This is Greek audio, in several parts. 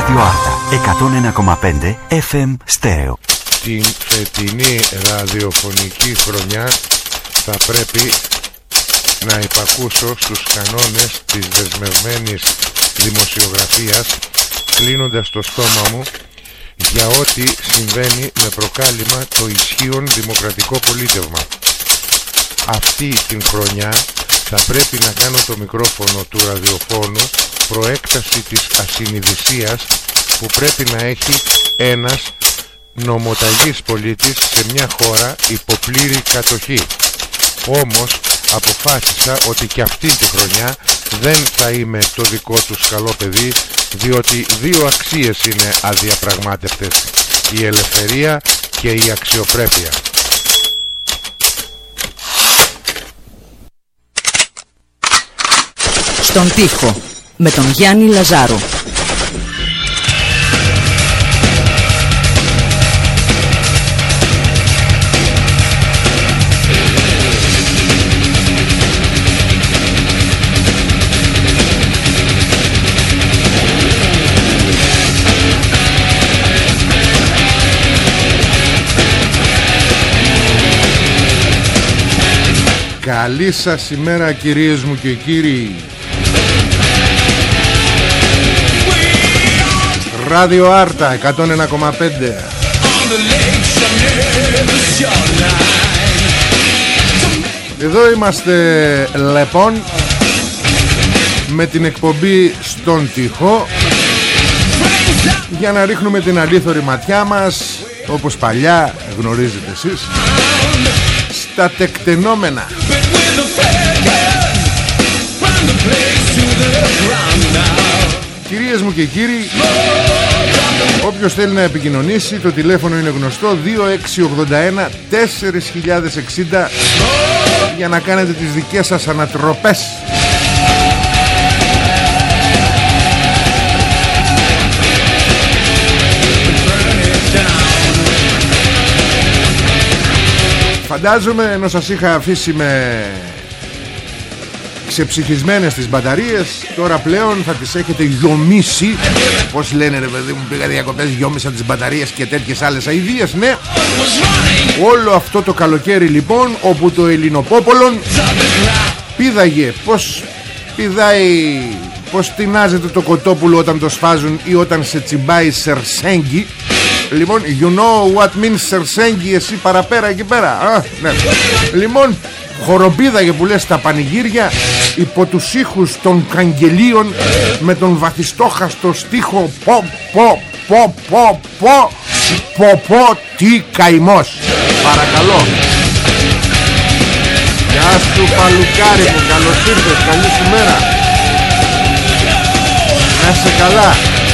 Ράδιο Άρτα 101,5 FM στέρεο. Την φετινή ραδιοφωνική χρονιά θα πρέπει να υπακούσω στους κανόνες της δεσμευμένης δημοσιογραφίας, κλείνοντας το στόμα μου για ό,τι συμβαίνει με προκάλημα το ισχύον δημοκρατικό πολίτευμα. Αυτή την χρονιά θα πρέπει να κάνω το μικρόφωνο του ραδιοφώνου προέκταση της ασυνειδησίας που πρέπει να έχει ένας νομοταγής πολίτης σε μια χώρα υποπλήρη κατοχή. Όμως αποφάσισα ότι και αυτή τη χρονιά δεν θα είμαι το δικό τους καλό παιδί, διότι δύο αξίες είναι αδιαπραγμάτευτες: η ελευθερία και η αξιοπρέπεια. Στον τοίχο με τον Γιάννη Λαζάρου. Καλή σας ημέρα κυρίες μου και κύριοι. Ράδιο Άρτα 101,5. Εδώ είμαστε λοιπόν με την εκπομπή Στον Τοίχο για να ρίχνουμε την αλήθωρη ματιά μας, όπως παλιά γνωρίζετε εσείς, στα τεκτενόμενα. Κυρίες μου και κύριοι, όποιος θέλει να επικοινωνήσει, το τηλέφωνο είναι γνωστό, 2681 4060, για να κάνετε τις δικές σας ανατροπές. Φαντάζομαι, ενώ σας είχα αφήσει με ξεψυχισμένες τις μπαταρίες, τώρα πλέον θα τις έχετε γιομίσει. Πώς λένε ρε παιδί μου, πήγα διακοπές, γιόμισα τις μπαταρίες και τέτοιες άλλες αηδίες. Ναι, όλο αυτό το καλοκαίρι λοιπόν, όπου το Ελληνοπόπολον πήδαγε. Πώς πηδάει, πώς τεινάζεται το κοτόπουλο όταν το σφάζουν ή όταν σε τσιμπάει σερσέγγι. Λοιπόν, you know what means σερσέγγι, εσύ παραπέρα εκεί πέρα. Ναι. Λοιπόν, χοροπήδαγε που λες στα πανηγύρια υπό τους ήχους των καγγελίων με τον βαθιστόχαστο στίχο πω τι καημός. Παρακαλώ. Γεια σου παλουκάρι μου, καλώς ήρθες, καλή σου μέρα. Να είσαι καλά.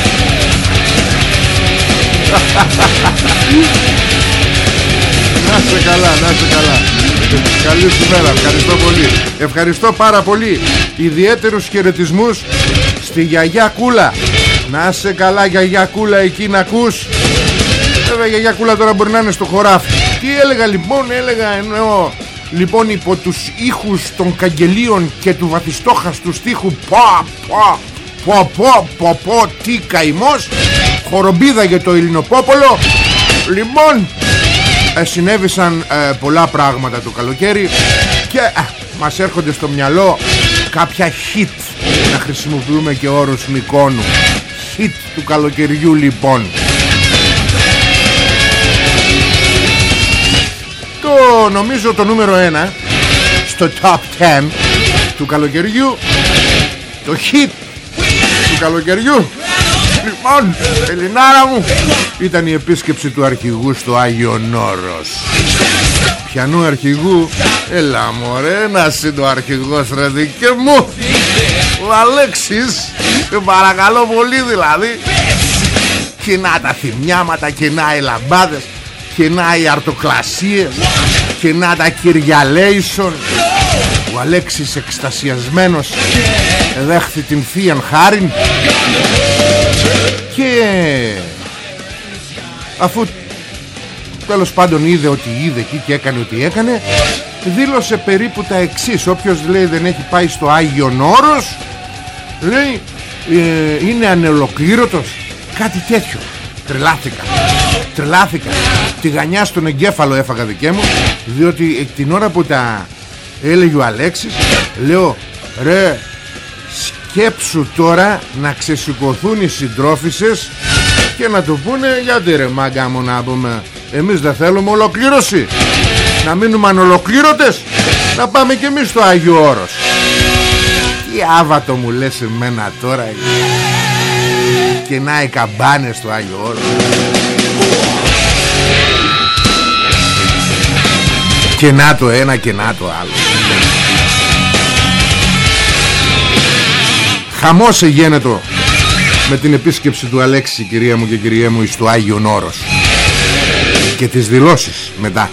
Να είσαι καλά, να είσαι καλά. Καλή σου μέρα, ευχαριστώ πολύ. Ευχαριστώ πάρα πολύ. Ιδιαίτερους χαιρετισμούς στη γιαγιά Κούλα. Να είσαι καλά γιαγιά Κούλα, εκεί να ακούς. Βέβαια γιαγιά Κούλα τώρα μπορεί να είναι στο χωράφι. Τι έλεγα λοιπόν, εννοώ λοιπόν υπό τους ήχους των καγγελίων και του βαθιστόχαστου στίχου πω τι καημός, χορομπίδαγε το Ελληνοπόπολο. Λοιπόν, συνέβησαν πολλά πράγματα το καλοκαίρι και μας έρχονται στο μυαλό κάποια hit, να χρησιμοποιούμε και όρους Μικόνου. Hit του καλοκαιριού λοιπόν. Το νομίζω το νούμερο 1 στο top 10 του καλοκαιριού, το hit του καλοκαιριού λοιπόν, Ελληνάρα μου, ήταν η επίσκεψη του αρχηγού στο Άγιον Όρος. Ποιανού αρχηγού? Έλα μωρέ, να είσαι το αρχηγός ρε δίκαι μου, ο Αλέξης. Παρακαλώ πολύ δηλαδή. Κοινά τα θυμιάματα, κοινά οι λαμπάδες, κοινά οι αρτοκλασίες, κοινά τα κυριαλέισον. Ο Αλέξης εκστασιασμένος δέχθη την Θείαν Χάριν και αφού τέλος πάντων είδε ότι είδε εκεί και έκανε ότι έκανε, δήλωσε περίπου τα εξής. Όποιος λέει δεν έχει πάει στο Άγιον Όρος, λέει είναι ανελοκλήρωτος. Κάτι τέτοιο. Τρελάθηκα. Τη γανιά στον εγκέφαλο έφαγα δικαί μου, διότι την ώρα που τα έλεγε ο Αλέξης, λέω ρε, σκέψου τώρα να ξεσηκωθούν οι συντρόφισσες και να του πούνε γιατί ρε μάγκα μου να πούμε, εμείς δεν θέλουμε ολοκλήρωση, να μείνουμε ανολοκλήρωτες, να πάμε κι εμείς στο Άγιο Όρος. Τι άβατο μου λες εμένα τώρα, και να οι καμπάνες στο Άγιο Όρος. Και να το ένα και να το άλλο. Χαμός εγένετο με την επίσκεψη του Αλέξη, κυρία μου και κυριέ μου, στο Άγιον Όρος και τις δηλώσεις μετά.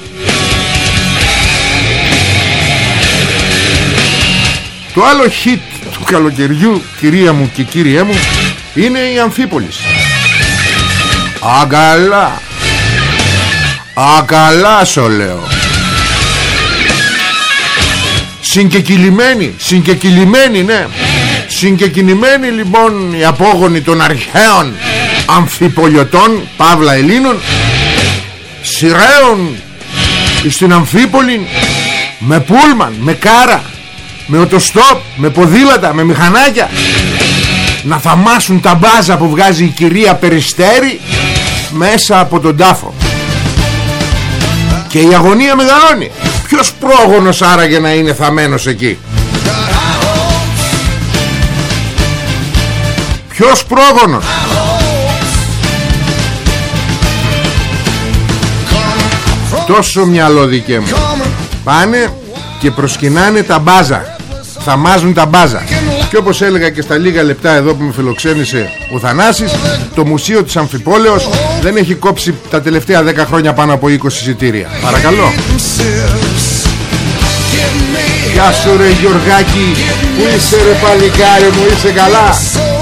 Το άλλο hit του καλοκαιριού, κυρία μου και κύριέ μου, είναι η Αμφίπολης. Αγκαλά σου λέω. Συγκεκυλημένοι, ναι. Συγκεκυλημένοι λοιπόν οι απόγονοι των αρχαίων αμφιπολιωτών, παύλα Ελλήνων, σειραίων στην Αμφίπολη, με πούλμαν, με κάρα, με οτοστόπ, με ποδήλατα, με μηχανάκια, να θαμάσουν τα μπάζα που βγάζει η κυρία Περιστέρη μέσα από τον τάφο. Και η αγωνία μεγαλώνει. Ποιος πρόγονος άραγε να είναι θαμμένος εκεί? Ποιος πρόγονος? Τόσο μυαλό δικέ μου. Πάνε και προσκυνάνε τα μπάζα, θαμάζουν τα μπάζα. Και όπως έλεγα και στα λίγα λεπτά εδώ που με φιλοξένησε ο Θανάσης, το Μουσείο της Αμφιπόλεως δεν έχει κόψει τα τελευταία 10 χρόνια πάνω από 20 εισιτήρια. Παρακαλώ. Γεια σου ρε Γιωργάκη, που είσαι ρε παλικάρι μου, είσαι καλά?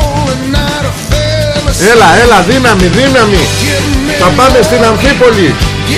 Έλα, δύναμη. Θα πάμε στην Αμφίπολη.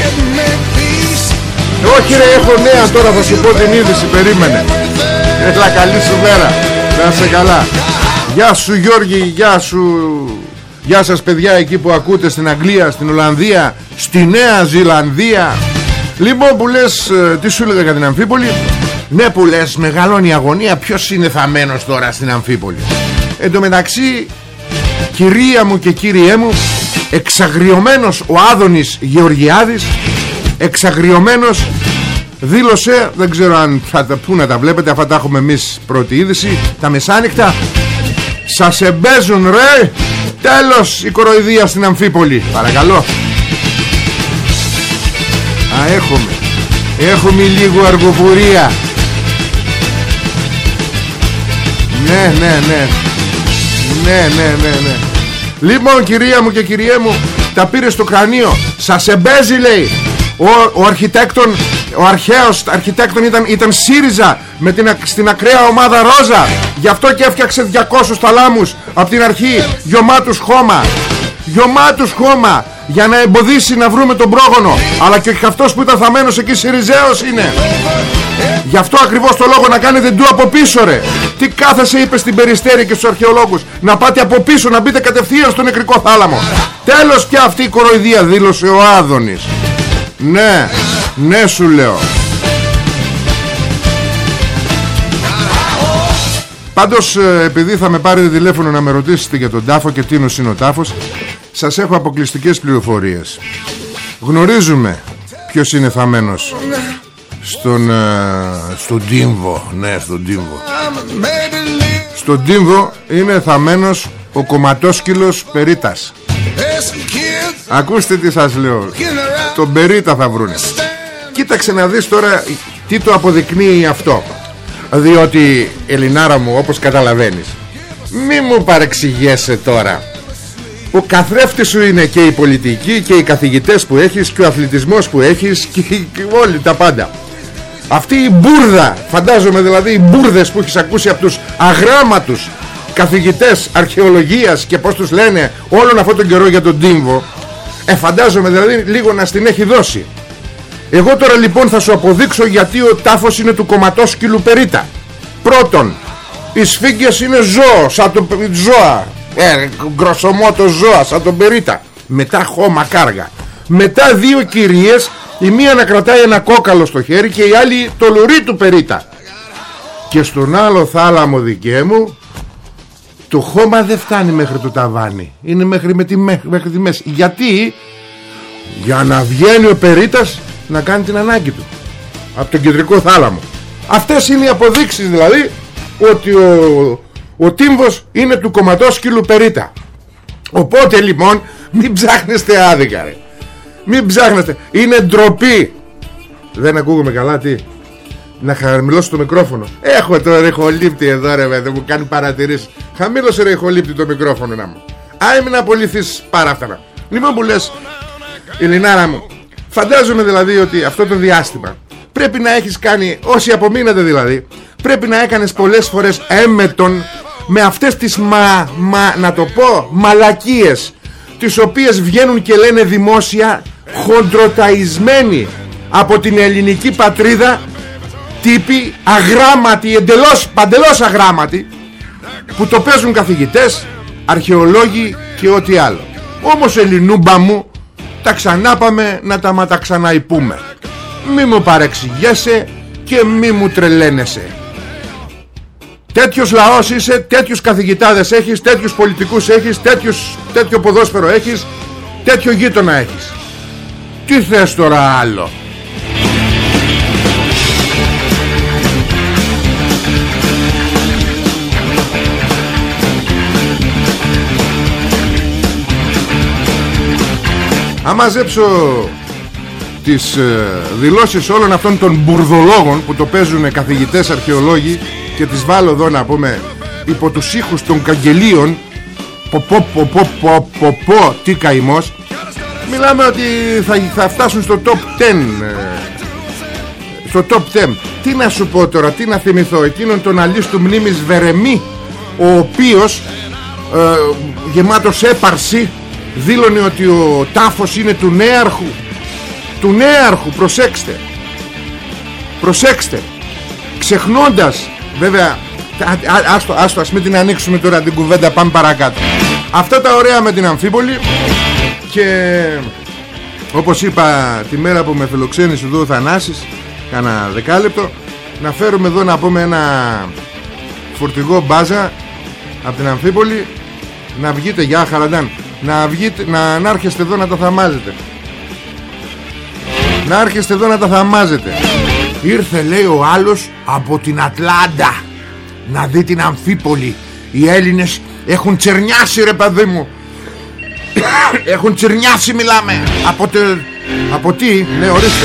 Όχι ρε, έχω νέα τώρα, θα σου πω την είδηση, περίμενε. Έλα, καλή σου μέρα. Να είσαι καλά. Γεια σου Γιώργη, γεια σου. Γεια σας παιδιά εκεί που ακούτε στην Αγγλία, στην Ολλανδία, στη Νέα Ζηλανδία. Λοιπόν που λες, τι σου έλεγα για την Αμφίπολη? Ναι που λες, μεγαλώνει η αγωνία. Ποιος είναι θαμμένος τώρα στην Αμφίπολη? Εν τω μεταξύ, κυρία μου και κύριέ μου, εξαγριωμένος ο Άδωνης Γεωργιάδης, εξαγριωμένος, δήλωσε, δεν ξέρω αν πού να τα βλέπετε, αυτά τα έχουμε εμείς πρώτη είδηση, τα μεσάνυχτα. Σας εμπέζουν ρε. Τέλος η κοροϊδία στην Αμφίπολη. Παρακαλώ. Έχουμε λίγο αργοπορία. Ναι. Λοιπόν κυρία μου και κυριέ μου, τα πήρε στο κρανίο. Σας εμπέζει λέει. Ο αρχιτέκτον, ο αρχαίος αρχιτέκτον ήταν ΣΥΡΙΖΑ στην ακραία ομάδα Ρόζα. Γι' αυτό και έφτιαξε 200 θαλάμους από την αρχή, γιωμάτους χώμα, για να εμποδίσει να βρούμε τον πρόγονο. Αλλά και αυτός που ήταν θαμμένος εκεί ΣΥΡΙΖΑΕΟΣ είναι. Γι' αυτό ακριβώς το λόγο να κάνετε ντου από πίσω ρε. Τι κάθεσαι, είπε στην Περιστέρη και στους αρχαιολόγους? Να πάτε από πίσω, να μπείτε κατευθείαν στο νεκρικό θάλαμο. Τέλος πια αυτή η κοροϊδία, δήλωσε ο Άδωνης. Ναι σου λέω. Πάντως επειδή θα με πάρετε τηλέφωνο να με ρωτήσετε για τον τάφο και τίνος είναι ο τάφος, σας έχω αποκλειστικές πληροφορίες. Γνωρίζουμε ποιος είναι θαμμένος στον Τύμβο. Ναι, στον Τύμβο. Στον Τύμβο είναι θαμμένος ο κομματόσκυλος Περίτας. Ακούστε τι σας λέω. Τον Περίτα θα βρούνε. Κοίταξε να δεις τώρα τι το αποδεικνύει αυτό. Διότι Ελληνάρα μου, όπως καταλαβαίνεις, μη μου παρεξηγέσαι τώρα. Ο καθρέφτης σου είναι και η πολιτική και οι καθηγητές που έχεις και ο αθλητισμός που έχεις και όλοι τα πάντα. Αυτή η μπουρδα, φαντάζομαι δηλαδή οι μπουρδες που έχεις ακούσει από τους αγράμματους καθηγητές αρχαιολογίας και πως τους λένε όλον αυτόν τον καιρό για τον Τύμβο, φαντάζομαι δηλαδή λίγο να στην έχει δώσει. Εγώ τώρα λοιπόν θα σου αποδείξω γιατί ο τάφος είναι του κομματόσκυλου Περίτα. Πρώτον, οι σφίγγες είναι ζώο, σαν το ζώα, γκροσομότο ζώα σαν τον Περίτα. Μετά χώμα κάργα. Μετά δύο κυρίες, η μία να κρατάει ένα κόκαλο στο χέρι και η άλλη το λουρί του Περίτα. Και στον άλλο θάλαμο δικαί μου το χώμα δεν φτάνει μέχρι το ταβάνι. Είναι μέχρι τη μέση. Γιατί? Για να βγαίνει ο Περίτας να κάνει την ανάγκη του από τον κεντρικό θάλαμο. Αυτές είναι οι αποδείξεις δηλαδή ότι ο τύμβος είναι του κομματόσκυλου Περίτα. Οπότε λοιπόν μην ψάχνεστε άδικα ρε. Μην ψάχνεστε. Είναι ντροπή. Δεν ακούγομαι καλά, τι? Να χαμηλώσω το μικρόφωνο. Έχω το ρηχολήπτη εδώ ρε παιδί, μου κάνει παρατηρήσεις. Χαμήλωσε ρηχολήπτη το μικρόφωνο να μου. Άμει να απολυθείς παράφθανα. Λοιπόν που λες, Ελληνάρα μου, φαντάζομαι δηλαδή ότι αυτό το διάστημα πρέπει να έχεις κάνει, όσοι απομείνατε δηλαδή, πρέπει να έκανες πολλές φορές έμμετον με αυτές τις να το πω μαλακίες, τις οποίες βγαίνουν και λένε δημόσια, χοντροταϊσμένοι από την ελληνική πατρίδα, τύποι αγράμματοι, παντελώς αγράμματοι, που το παίζουν καθηγητές, αρχαιολόγοι και ό,τι άλλο. Όμως Ελληνούμπα μου, τα ξανάπαμε να τα ματαξαναϊπούμε. Μη μου παρεξηγέσαι και μη μου τρελαίνεσαι. Τέτοιος λαός είσαι, τέτοιους καθηγητάδες έχεις, τέτοιους πολιτικούς έχεις, τέτοιο ποδόσφαιρο έχεις, τέτοιο γείτονα έχεις. Τι θες τώρα άλλο? Αν μαζέψω τις δηλώσεις όλων αυτών των μπουρδολόγων που το παίζουν καθηγητές, αρχαιολόγοι, και τις βάλω εδώ να πούμε υπό τους ήχους των καγγελίων, τι καημός, μιλάμε ότι θα φτάσουν στο top 10. Στο top 10. Τι να σου πω τώρα, τι να θυμηθώ? Εκείνον τον αλίστου μνήμης Βερεμή, ο οποίος γεμάτος έπαρση δήλωνε ότι ο τάφος είναι του νέαρχου. Του νέαρχου, προσέξτε, ξεχνώντας βέβαια, άστο, ας μην την ανοίξουμε τώρα την κουβέντα, πάμε παρακάτω. Αυτά τα ωραία με την Αμφίπολη. Και όπως είπα τη μέρα που με φιλοξένησε εδώ ο Θανάσης, κάνα δεκάλεπτο, να φέρουμε εδώ να πούμε ένα φορτηγό μπάζα από την Αμφίπολη, να βγείτε, για Χαραντάν, να βγείτε, να έρχεστε εδώ να τα θαμάζετε. Να έρχεστε εδώ να τα θαμάζετε. Ήρθε, λέει, ο άλλος από την Ατλάντα να δει την Αμφίπολη. Οι Έλληνες έχουν τσερνιάσει, ρε παιδί μου. Έχουν τσερνιάσει, μιλάμε. Από τι? Ναι, ορίστε.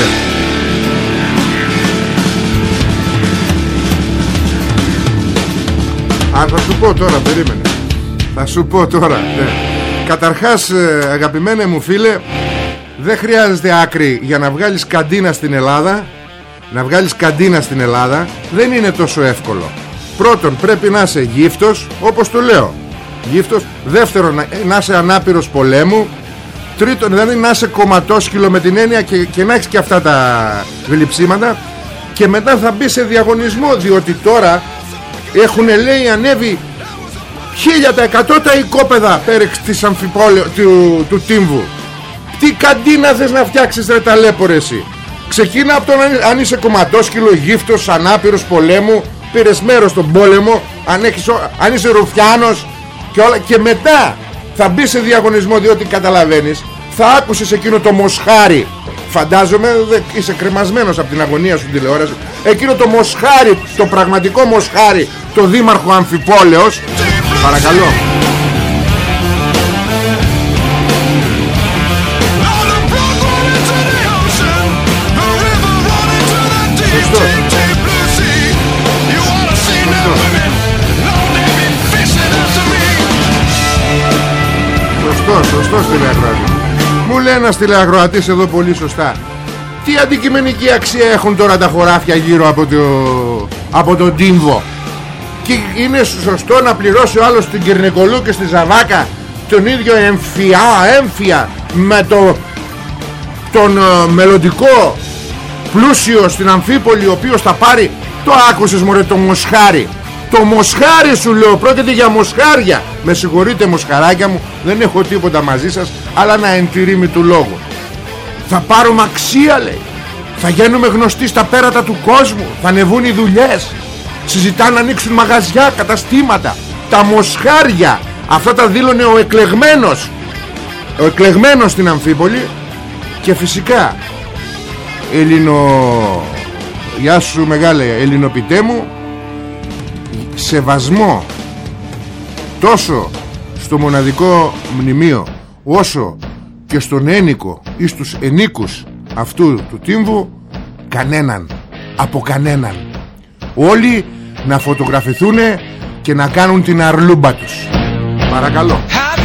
Θα σου πω τώρα, περίμενε. Θα σου πω τώρα, ναι. Καταρχάς, αγαπημένε μου φίλε, δεν χρειάζεται άκρη για να βγάλεις καντίνα στην Ελλάδα. Να βγάλεις καντίνα στην Ελλάδα δεν είναι τόσο εύκολο. Πρώτον, πρέπει να είσαι γύφτος, όπως το λέω, γύφτος. Δεύτερον, να είσαι ανάπηρος πολέμου. Τρίτον, δηλαδή να είσαι κομματόσκυλο με την έννοια και να έχεις και αυτά τα γλυψίματα. Και μετά θα μπει σε διαγωνισμό, διότι τώρα έχουν, λέει, ανέβει 1000% τα οικόπεδα πέρεξ της του Τύμβου. Τι καντίνα θες να φτιάξεις, ρε ταλέπορε εσύ? Ξεκίνα από τον αν είσαι κομματόσκυλο, γύφτος, ανάπηρος πολέμου, πήρες μέρος στον πόλεμο, αν είσαι ρουφιάνος και όλα, και μετά θα μπει σε διαγωνισμό, διότι καταλαβαίνεις, θα άκουσες εκείνο το μοσχάρι. Φαντάζομαι είσαι κρεμασμένος από την αγωνία σου τηλεόραση. Εκείνο το μοσχάρι, το πραγματικό μοσχάρι, το δήμαρχο Αμφιπόλεως. Παρακαλώ. Σωστός τηλεακροατής. Μου λέει ένας τηλεακροατής εδώ πολύ σωστά. Τι αντικειμενική αξία έχουν τώρα τα χωράφια γύρω από τον Τύμβο? Και είναι σωστό να πληρώσει ο άλλος στην Κυρνικολού και στη Ζαβάκα τον ίδιο έμφυα με τον μελλοντικό πλούσιο στην Αμφίπολη, ο οποίος θα πάρει, το άκουσες μωρέ, το μοσχάρι, Το μοσχάρι σου λέω, πρόκειται για μοσχάρια. Με συγχωρείτε μοσχαράκια μου, δεν έχω τίποτα μαζί σας, αλλά να εντηρήμη του λόγου. Θα πάρουμε αξία, λέει. Θα γίνουμε γνωστοί στα πέρατα του κόσμου. Θα ανεβούν οι δουλειές. Συζητάνε να ανοίξουν μαγαζιά, καταστήματα. Τα μοσχάρια. Αυτά τα δήλωνε ο εκλεγμένος. Ο εκλεγμένος στην Αμφίπολη. Και φυσικά γεια σου μεγάλε Ελληνοποιητέ μου, σεβασμό τόσο στο μοναδικό μνημείο όσο και στον ένικο ή στους ενίκους αυτού του τύμβου, κανέναν, από κανέναν. Όλοι να φωτογραφηθούν και να κάνουν την αρλούμπα τους. Παρακαλώ.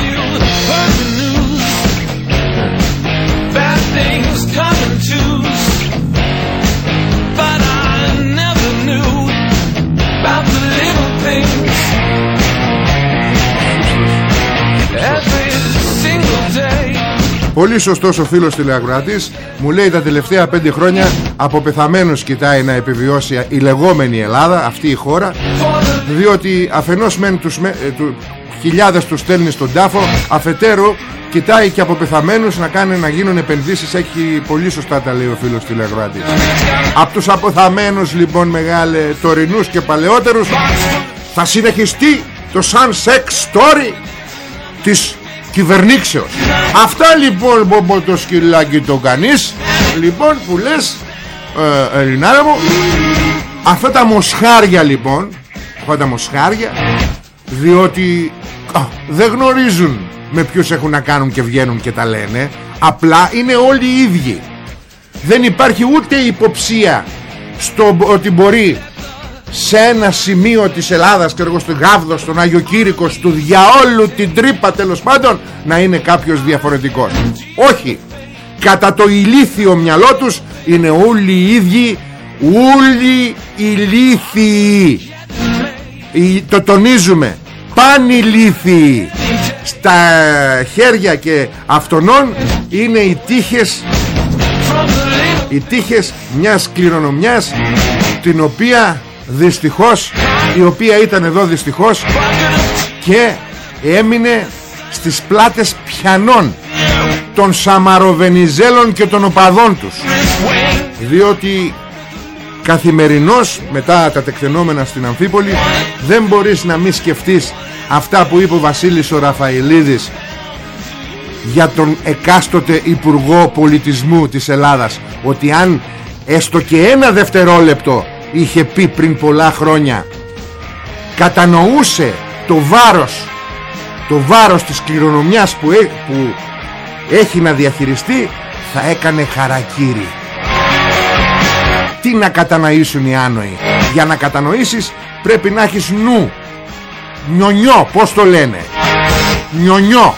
Πολύ σωστός ο φίλος τηλεακροατής. Μου λέει τα τελευταία 5 χρόνια από πεθαμένους κοιτάει να επιβιώσει η λεγόμενη Ελλάδα, αυτή η χώρα. Διότι αφενός μεν χιλιάδες τους στέλνει στον τάφο, αφετέρου κοιτάει και από πεθαμένους να γίνουν επενδύσεις. Έχει πολύ σωστά τα λέει ο φίλος τηλεακροατής. Από τους αποθαμένους λοιπόν μεγάλε, τωρινούς και παλαιότερους, θα συνεχιστεί το σαν σεξ story της κυβερνήξεως. Αυτά λοιπόν το σκυλάκι το κανείς. Λοιπόν που λες Ελληνάρα μου, αυτά τα μοσχάρια λοιπόν, αυτά τα μοσχάρια, διότι δεν γνωρίζουν με ποιους έχουν να κάνουν και βγαίνουν και τα λένε. Απλά είναι όλοι οι ίδιοι. Δεν υπάρχει ούτε υποψία ότι μπορεί σε ένα σημείο της Ελλάδας και εγώ στον Γάβδο, στον Άγιο Κήρυκο, του διαόλου την τρύπα τέλος πάντων, να είναι κάποιος διαφορετικός. Όχι. Κατά το ηλίθιο μυαλό τους είναι όλοι οι ίδιοι, όλοι ηλίθιοι. Το τονίζουμε, πανηλίθιοι. Στα χέρια και αυτονών είναι οι τύχες μιας κληρονομιάς, την οποία δυστυχώς, η οποία ήταν εδώ δυστυχώς και έμεινε στις πλάτες πιανών, των Σαμαροβενιζέλων και των οπαδών τους. Διότι καθημερινώς μετά τα τεκτενόμενα στην Αμφίπολη δεν μπορείς να μην σκεφτείς αυτά που είπε ο Βασίλης ο Ραφαηλίδης για τον εκάστοτε Υπουργό Πολιτισμού της Ελλάδας, ότι αν έστω και ένα δευτερόλεπτο είχε πει πριν πολλά χρόνια, κατανοούσε το βάρος της κληρονομιάς που έχει να διαχειριστεί, θα έκανε χαρακίρι. Τι να κατανοήσουν οι άνοιοι? Για να κατανοήσεις πρέπει να έχεις νου. Νιονιό, πώς το λένε, νιονιό.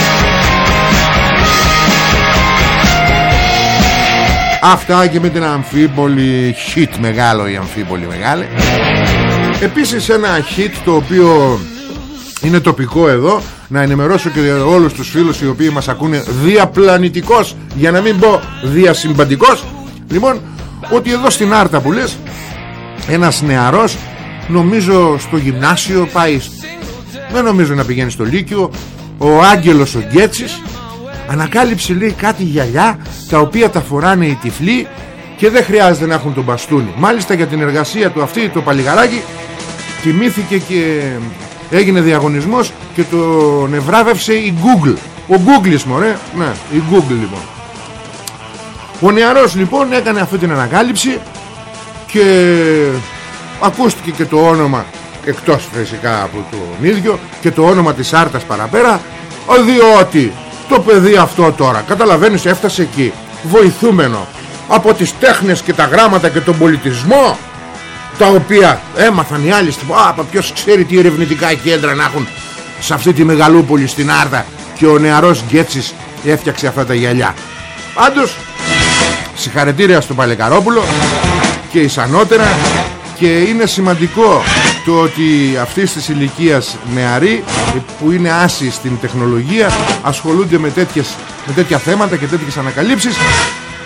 Αυτά και με την Αμφίπολη. Hit μεγάλο η Αμφίπολη μεγάλη. Επίσης ένα hit το οποίο είναι τοπικό εδώ, να ενημερώσω και όλους τους φίλους οι οποίοι μας ακούνε διαπλανητικός, για να μην πω διασυμπαντικός. Λοιπόν, ότι εδώ στην Άρτα που λες, ένας νεαρός, νομίζω στο γυμνάσιο πάει, δεν νομίζω να πηγαίνει στο Λύκειο, ο Άγγελος ο Γκέτσης, ανακάλυψε λέει κάτι γυαλιά τα οποία τα φοράνε οι τυφλοί και δεν χρειάζεται να έχουν τον μπαστούνι. Μάλιστα για την εργασία του αυτή το παλιγαράκι τιμήθηκε και έγινε διαγωνισμός και τον ευράβευσε η Google. Ο Google's μωρέ, ναι, η Google λοιπόν. Ο νεαρός λοιπόν έκανε αυτή την ανακάλυψη και ακούστηκε και το όνομα, εκτός φυσικά από τον ίδιο, και το όνομα της Άρτας παραπέρα, διότι το παιδί αυτό τώρα, καταλαβαίνεις, έφτασε εκεί βοηθούμενο από τις τέχνες και τα γράμματα και τον πολιτισμό, τα οποία έμαθαν οι άλλοι. Ποιος ξέρει τι ερευνητικά κέντρα να έχουν σε αυτή τη μεγαλούπολη στην Άρτα, και ο νεαρός Γκέτσης έφτιαξε αυτά τα γυαλιά. Πάντως συγχαρητήρια στον Παλεκαρόπουλο και ισανότερα, και είναι σημαντικό το ότι αυτής της ηλικίας νεαροί που είναι άσοι στην τεχνολογία ασχολούνται με τέτοια θέματα και τέτοιες ανακαλύψεις.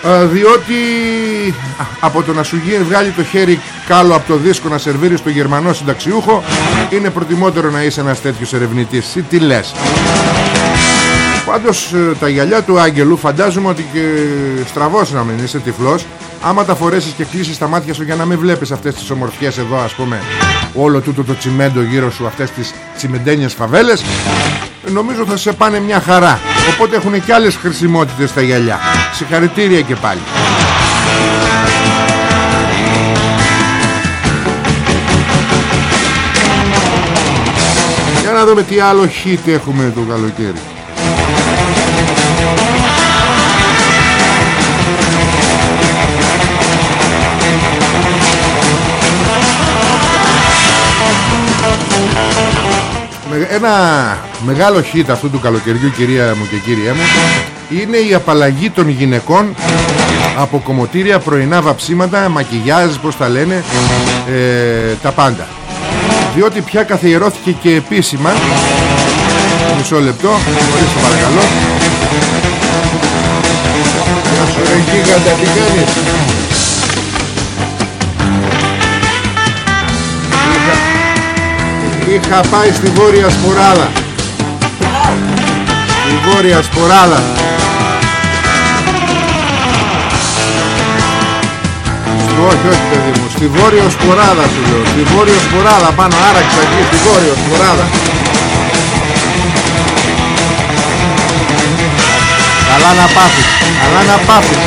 Διότι από το να σου βγάλει το χέρι κάλο από το δίσκο να σερβίρεις το Γερμανό συνταξιούχο, είναι προτιμότερο να είσαι ένας τέτοιος ερευνητής. Τι λες? Πάντως τα γυαλιά του Άγγελου φαντάζομαι ότι και στραβός να μην είσαι τυφλός, άμα τα φορέσεις και κλείσεις τα μάτια σου για να μην βλέπεις αυτές τις ομορφιές εδώ, ας πούμε, όλο τούτο το τσιμέντο γύρω σου, αυτές τις τσιμεντένιες φαβέλες, νομίζω θα σε πάνε μια χαρά. Οπότε έχουν και άλλες χρησιμότητες τα γυαλιά. Συγχαρητήρια και πάλι. Για να δούμε τι άλλο hit έχουμε το καλοκαίρι. Ένα μεγάλο hit αυτού του καλοκαιριού, κυρία μου και κύριέ μου, είναι η απαλλαγή των γυναικών από κομμωτήρια, πρωινά βαψίματα, μακιγιάζ, πώς τα λένε, τα πάντα. Διότι πια καθιερώθηκε και επίσημα. Μισό λεπτό, ορίστε παρακαλώ. Γεια σου ρε γίγαντα, τι κάνεις? Είχα πάει στη Βόρεια Σποράδα. Στη Βόρεια Σποράδα. Όχι παιδί μου, στη Βόρεια Σποράδα σου λέω. Στη Βόρεια Σποράδα πάνω, άραξα εκεί στη Βόρεια Σποράδα. Καλά να πάθεις, καλά να πάθεις.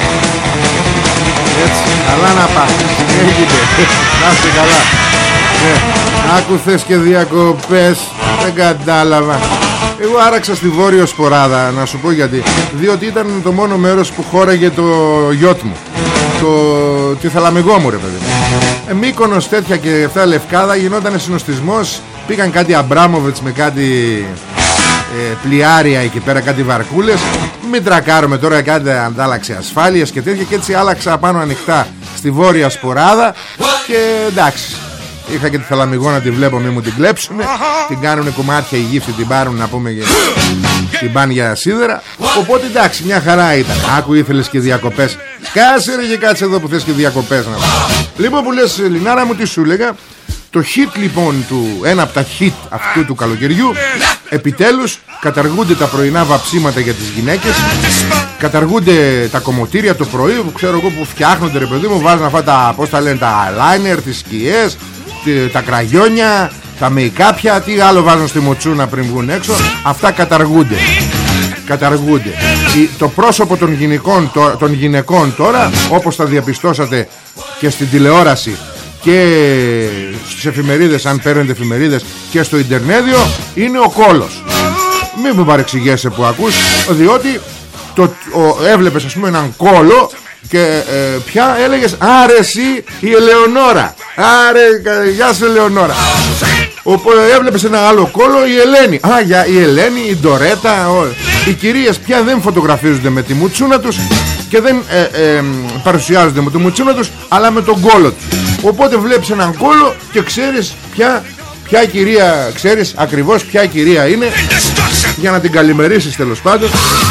Έτσι, καλά να πάθεις. Έγινε, να είσαι καλά. Άκου θες και διακοπές? Δεν κατάλαβα. Εγώ άραξα στη Βόρειο Σποράδα, να σου πω γιατί. Διότι ήταν το μόνο μέρος που χώραγε το γιότ μου, τη Θαλαμιγό μου ρε παιδί. Μύκονος τέτοια και αυτά Λευκάδα, γινόταν συνοστισμός. Πήγαν κάτι Αμπράμοβετς με κάτι πλοιάρια εκεί πέρα, κάτι βαρκούλες. Μην τρακάρουμε τώρα, κάτι αντάλλαξε ασφάλειες και τέτοια. Και έτσι άλλαξα πάνω ανοιχτά στη Βόρεια Σποράδα. Και εντάξει, είχα και τη Θαλαμιγό να τη βλέπω, μη μου την κλέψουνε. Την κάνουνε κομμάτια, οι γύφτοι την πάρουν να πούμε, την πάνε για σίδερα. Οπότε εντάξει, μια χαρά ήταν. Άκου, ήθελες και διακοπές? Κάσε ρε και κάτσε εδώ που θες και διακοπές να πω. Λοιπόν που λες Λινάρα μου, τι σου λέγα. Το hit λοιπόν ένα από τα hit αυτού του καλοκαιριού. Επιτέλους καταργούνται τα πρωινά βαψίματα για τις γυναίκες. Καταργούνται τα κομμωτήρια το πρωί, που ξέρω εγώ που φτιάχνονται ρε παιδί μου. Βάζουν αυτά τα, πώς τα λένε, τα eyeliner, τις σκιές, τα κραγιόνια, τα make-upια. Τι άλλο βάζουν στη μοτσούνα πριν βγουν έξω? Αυτά καταργούνται. Καταργούνται. Το πρόσωπο των γυναικών τώρα, όπως τα διαπιστώσατε και στην τηλεόραση και στις εφημερίδες, αν παίρνετε εφημερίδες, και στο Ιντερνέδιο, είναι ο κόλος. Μην μου παρεξηγέσαι που ακούς, διότι έβλεπες ας πούμε έναν κόλο και πια έλεγες άρε εσύ η Ελεονόρα, άρε γεια σου Ελεονόρα. Οπότε έβλεπες ένα άλλο κόλο, η Ελένη. Η Ελένη, η Ντορέτα. Οι κυρίες πια δεν φωτογραφίζονται με τη μουτσούνα τους και δεν παρουσιάζονται με τη μουτσούνα τους, αλλά με τον κόλο τους. Οπότε βλέπεις έναν κόλο και ξέρεις ποια κυρία, ξέρεις ακριβώς ποια κυρία είναι, για να την καλημερίσεις τέλος πάντων.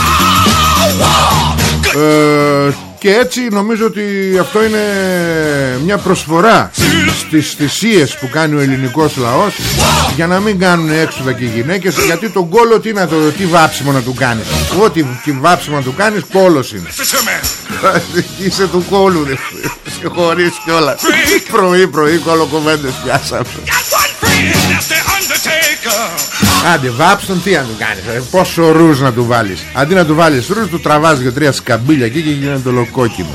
Και έτσι νομίζω ότι αυτό είναι μια προσφορά στις θυσίες που κάνει ο ελληνικός λαός για να μην κάνουν έξοδα και οι γυναίκες. Γιατί τον κόλο τι βάψιμο να του κάνεις? Ό,τι βάψιμο να του κάνεις, κόλος είναι. Είσαι του κόλου ρε. Σε χωρίς κιόλας. Πρωί κολοκομέντες πιάσαμε. Άντε βάψον, τι να του κάνεις? Πόσο ρούζ να του βάλεις? Αντί να του βάλεις ρούζ, του τραβάς 2-3 σκαμπίλια εκεί και γίνεται ολοκόκκινο.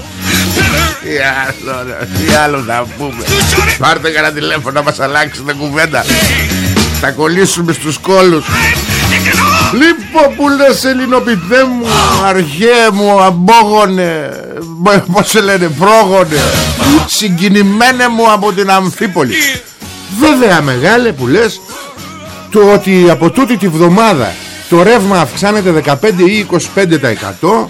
Τι άλλο να πούμε? Πάρτε κανένα τηλέφωνο να μας αλλάξει την κουβέντα. Θα κολλήσουμε στους κόλους. Λοιπόν που λες ελληνοπιτέ μου, αρχαίε μου, αμπόγονε, πώς σε λένε, πρόγονε, συγκινημένε μου από την Αμφίπολη. Βέβαια μεγάλε που λες, το ότι από τούτη τη βδομάδα το ρεύμα αυξάνεται 15 ή 25%,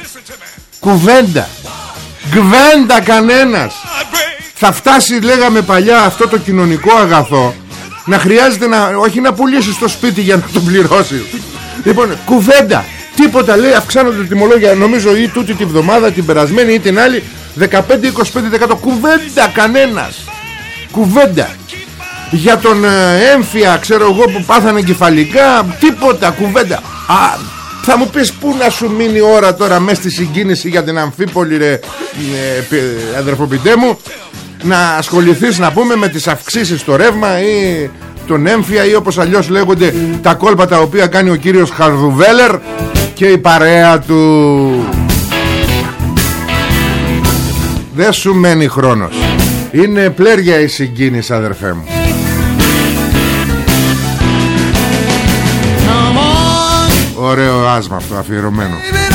κουβέντα κανένας. Θα φτάσει, λέγαμε παλιά, αυτό το κοινωνικό αγαθό να χρειάζεται όχι να πουλήσεις το σπίτι για να το πληρώσεις. Λοιπόν, κουβέντα. Τίποτα, λέει, αυξάνονται τιμολόγια. Νομίζω ή τούτη τη βδομάδα, την περασμένη ή την άλλη, 15-25%. Κουβέντα κανένας. Κουβέντα. Για τον έμφυα, ξέρω εγώ, που πάθανε κεφαλικά, τίποτα, κουβέντα. Θα μου πεις πού να σου μείνει ώρα τώρα μέσα στη συγκίνηση για την Αμφίπολη, ρε αδερφοποιητέ μου, να ασχοληθείς, να πούμε, με τις αυξήσεις στο ρεύμα ή τον έμφυα ή όπως αλλιώς λέγονται τα κόλπα τα οποία κάνει ο κύριος Χαρδουβέλερ και η παρέα του. Δεν σου μένει χρόνος. Είναι πλέρια η συγκίνηση, αδερφέ μου. Ωραίο άσμα αυτό, αφιερωμένο.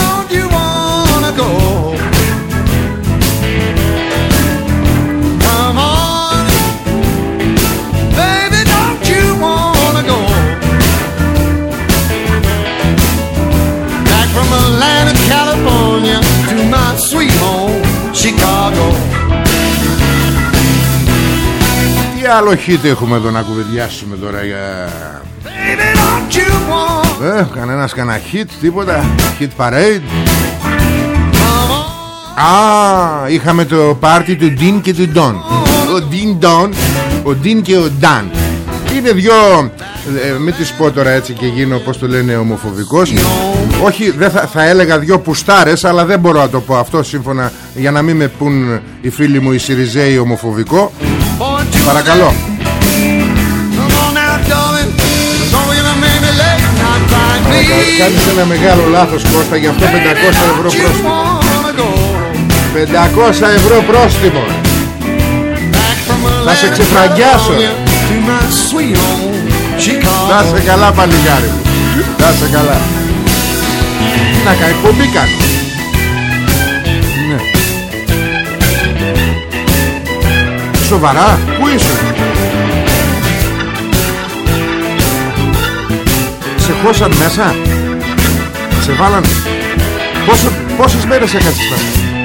Τι άλλο hit έχουμε εδώ να κουβεντιάσουμε τώρα για... κανένα hit, τίποτα. Hit parade. Είχαμε το πάρτι του Dean και του Don. Ο Dean και ο Dan. Είναι δυο, μην τις πω τώρα έτσι και γίνω, πώς το λένε, ομοφοβικός. Όχι, δεν θα έλεγα δυο πουστάρες, αλλά δεν μπορώ να το πω αυτό σύμφωνα, για να μην με πουν οι φίλοι μου οι Σιριζέοι ομοφοβικό. Παρακαλώ. Κάνεις ένα μεγάλο λάθος, Κώστα, γι' αυτό 500 ευρώ πρόστιμο. 500 ευρώ πρόστιμο. Θα σε ξεφραγκιάσω. Θα σε καλά, παλιγάρι μου. Θα σε καλά. Να κάνει εκπομπή κάνει. Ναι. Σοβαρά, πού ήσουν? Σε χώσαν μέσα? Σε βάλαν? Πόσες μέρες έκατσεις μέσα?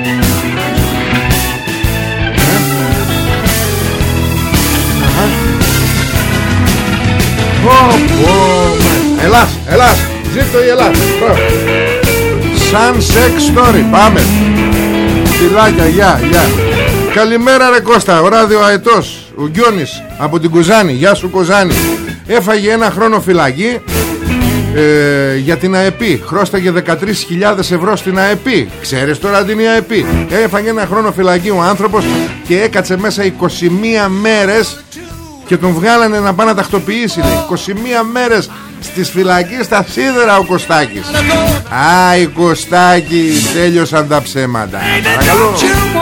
Ελλάς, ζήτω η Ελλάς. Σαν σεξ story, πάμε. Φιλάκια, γεια. Καλημέρα ρε Κώστα, ο ράδιο αετός, ο Γκιόνης από την Κουζάνη. Γεια σου Κουζάνη. Έφαγε ένα χρόνο φυλακή για την ΑΕΠΗ. Χρώσταγε 13.000 ευρώ στην ΑΕΠΗ. Ξέρεις τώρα την ΑΕΠΗ? Έφαγε ένα χρόνο φυλακή ο άνθρωπος και έκατσε μέσα 21 μέρες και τον βγάλανε να πάει να τακτοποιήσει. 21 μέρες στις φυλακές στα σίδερα ο Κωστάκης. Η Κωστάκη, τέλειωσαν τα ψέματα. Παρακαλώ.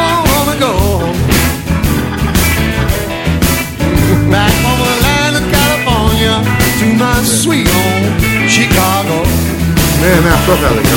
Ναι, αυτό θα έλεγα,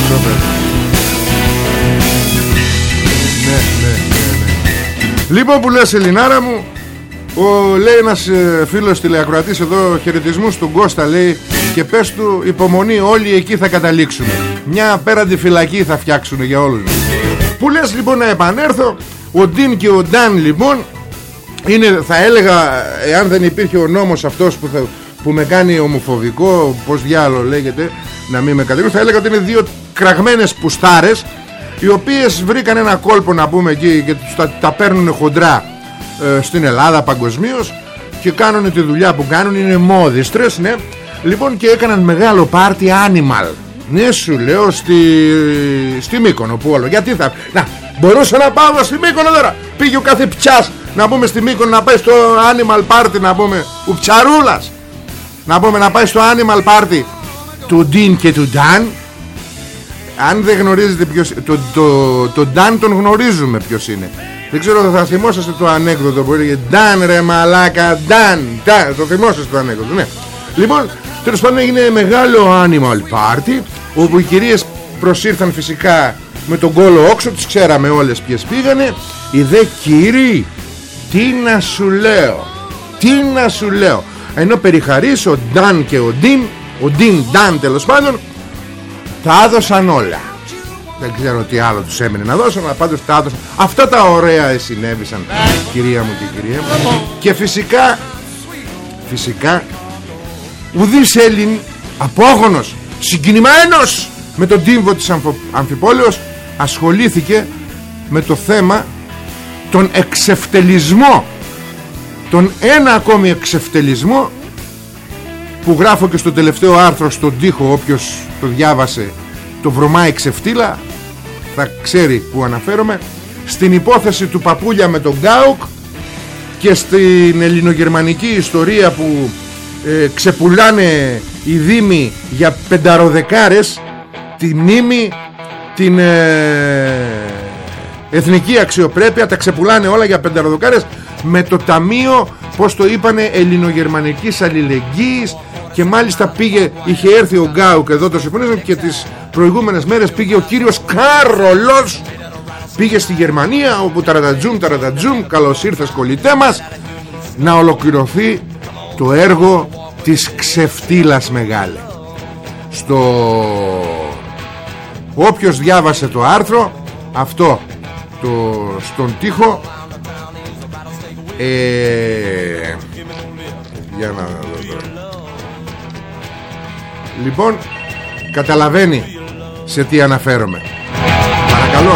Ναι. Λοιπόν, που λες, Ελληνάρα μου, λέει ένας φίλος τηλεακροατής εδώ, χαιρετισμούς στον Κώστα, λέει, και πες του υπομονή, όλοι εκεί θα καταλήξουμε. Μια απέραντη φυλακή θα φτιάξουν για όλους. Που λες λοιπόν, να επανέλθω, ο Ντίν και ο Νταν λοιπόν είναι, θα έλεγα, εάν δεν υπήρχε ο νόμος αυτός που με κάνει ομοφοβικό, πως διάλογο λέγεται, να μην με κατηγορεί, θα έλεγα ότι είναι δύο κραγμένες πουστάρες, οι οποίες βρήκαν ένα κόλπο, να πούμε, εκεί και τα παίρνουν χοντρά στην Ελλάδα παγκοσμίως και κάνουν τη δουλειά που κάνουν, είναι μόδιστρες, ναι. Λοιπόν, και έκαναν μεγάλο πάρτι animal. Ναι, σου λέω, στη Μύκονο, που όλο. Γιατί θα... Να, μπορούσα να πάω στη Μύκονο τώρα. Πήγε ο κάθε πιτσάς, να πούμε, στη Μύκονο να πάει στο animal party, να πούμε, ο Ψαρούλας, να πούμε, να πάει στο animal party του Ντίν και του Νταν. Αν δεν γνωρίζετε ποιος... Το Νταν τον γνωρίζουμε ποιος είναι. Δεν ξέρω, θα θυμόσαστε το ανέκδοτο που έλεγε Νταν ρε μαλάκα, Νταν. Το θυμόσαστε το ανέκδοτο, ναι. Λοιπόν, τέλος πάντων έγινε μεγάλο animal party, όπου οι κυρίες προσήρθαν φυσικά με τον κόλο όξο, τις ξέραμε όλες ποιες πήγανε. Οι δε κύριοι, τι να σου λέω, ενώ περιχαρείς ο Νταν και ο Ντίν, ο Ντίν Νταν τέλος πάντων, τα έδωσαν όλα. Δεν ξέρω τι άλλο τους έμεινε να δώσουν, αλλά πάντως τα έδωσαν. Αυτά τα ωραία συνέβησαν, κυρία μου και κυρία μου. Και φυσικά ουδής Έλλην απόγονος, συγκινημένος με τον τύμβο της Αμφιπόλεως ασχολήθηκε με το θέμα τον εξευτελισμό, τον ένα ακόμη εξευτελισμό που γράφω και στο τελευταίο άρθρο στον τοίχο. Όποιος το διάβασε, το βρωμάει ξεφτύλα, θα ξέρει που αναφέρομαι, στην υπόθεση του Παπούλια με τον Γκάουκ και στην ελληνογερμανική ιστορία που ξεπουλάνε οι δήμοι για πενταροδεκάρες τη μνήμη, την εθνική αξιοπρέπεια, τα ξεπουλάνε όλα για πενταροδεκάρες με το ταμείο, πώς το είπανε, ελληνογερμανικής αλληλεγγύης. Και μάλιστα είχε έρθει ο Γκάουκ εδώ, το συμφωνήσαμε, και τις προηγούμενες μέρες πήγε ο κύριος Κάρολος, πήγε στη Γερμανία, όπου ταρατατζούμ, καλώς ήρθες κολλητέ μας, να ολοκληρωθεί το έργο της ξεφτύλας μεγάλη. Όποιος διάβασε το άρθρο αυτό στον τοίχο, για να δω. Λοιπόν, καταλαβαίνει σε τι αναφέρομαι. Παρακαλώ.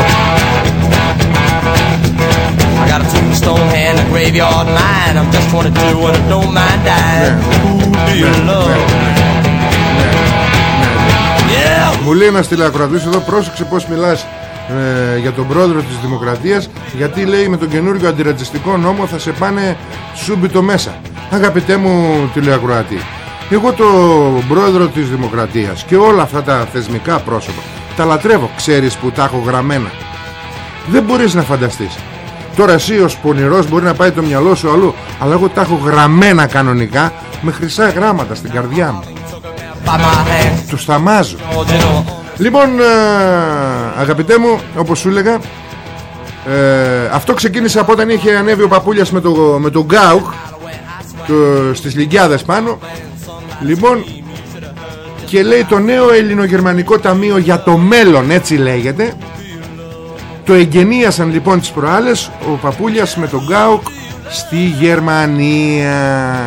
Μου λέει ένας τηλεακροατής εδώ, πρόσεξε πως μιλάς για τον πρόεδρο της Δημοκρατίας, γιατί λέει με τον καινούργιο αντιρατσιστικό νόμο θα σε πάνε σούμπιτο μέσα. Αγαπητέ μου τηλεακροατή, εγώ τον πρόεδρο της Δημοκρατίας και όλα αυτά τα θεσμικά πρόσωπα τα λατρεύω. Ξέρεις που τα έχω γραμμένα? Δεν μπορείς να φανταστείς. Τώρα εσύ ως πονηρός μπορεί να πάει το μυαλό σου αλλού, αλλά εγώ τα έχω γραμμένα κανονικά με χρυσά γράμματα στην καρδιά μου. Τους θαμάζω. Λοιπόν, αγαπητέ μου, όπως σου έλεγα, αυτό ξεκίνησε από όταν είχε ανέβει ο Παπούλιας με τον Γκάουκ στις Λυγκιάδες πάνω. Λοιπόν, και λέει το νέο ελληνογερμανικό ταμείο για το μέλλον, έτσι λέγεται. Το εγκαινίασαν λοιπόν τις προάλλες ο Παπούλιας με τον Γκάουκ στη Γερμανία.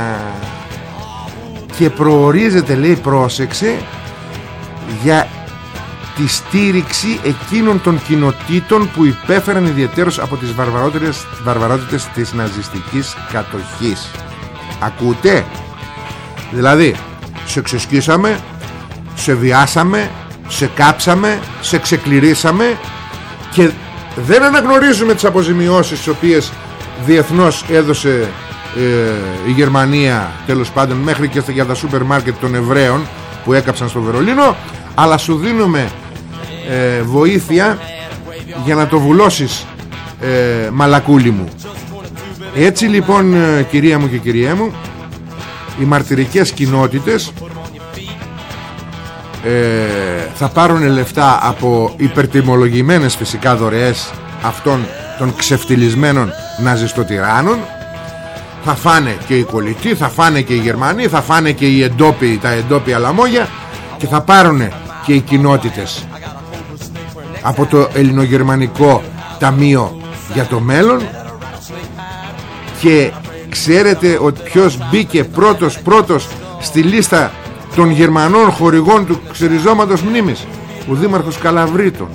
Και προορίζεται, λέει, πρόσεξε, για τη στήριξη εκείνων των κοινοτήτων που υπέφεραν ιδιαιτέρως από τις βαρβαρότητες της ναζιστικής κατοχής. Ακούτε? Δηλαδή, σε ξεσκίσαμε, σε βιάσαμε, σε κάψαμε, σε ξεκληρίσαμε και δεν αναγνωρίζουμε τις αποζημιώσεις τις οποίες διεθνώς έδωσε η Γερμανία, τέλος πάντων, μέχρι και για τα σούπερ μάρκετ των Εβραίων που έκαψαν στο Βερολίνο, αλλά σου δίνουμε βοήθεια για να το βουλώσεις, μαλακούλι μου. Έτσι λοιπόν, κυρία μου και κυριέ μου, οι μαρτυρικές κοινότητες θα πάρουν λεφτά από υπερτιμολογημένες φυσικά δωρεές αυτών των ξεφτυλισμένων ναζιστοτυράννων. Θα φάνε και οι κολλητοί, θα φάνε και οι Γερμανοί, θα φάνε και οι εντόπιοι, τα εντόπια λαμόγια, και θα πάρουν και οι κοινότητες από το ελληνογερμανικό ταμείο για το μέλλον. Και ξέρετε ότι ποιος μπήκε πρώτος στη λίστα των Γερμανών χορηγών του ξεριζώματος μνήμης? Ο δήμαρχος Καλαβρίτων.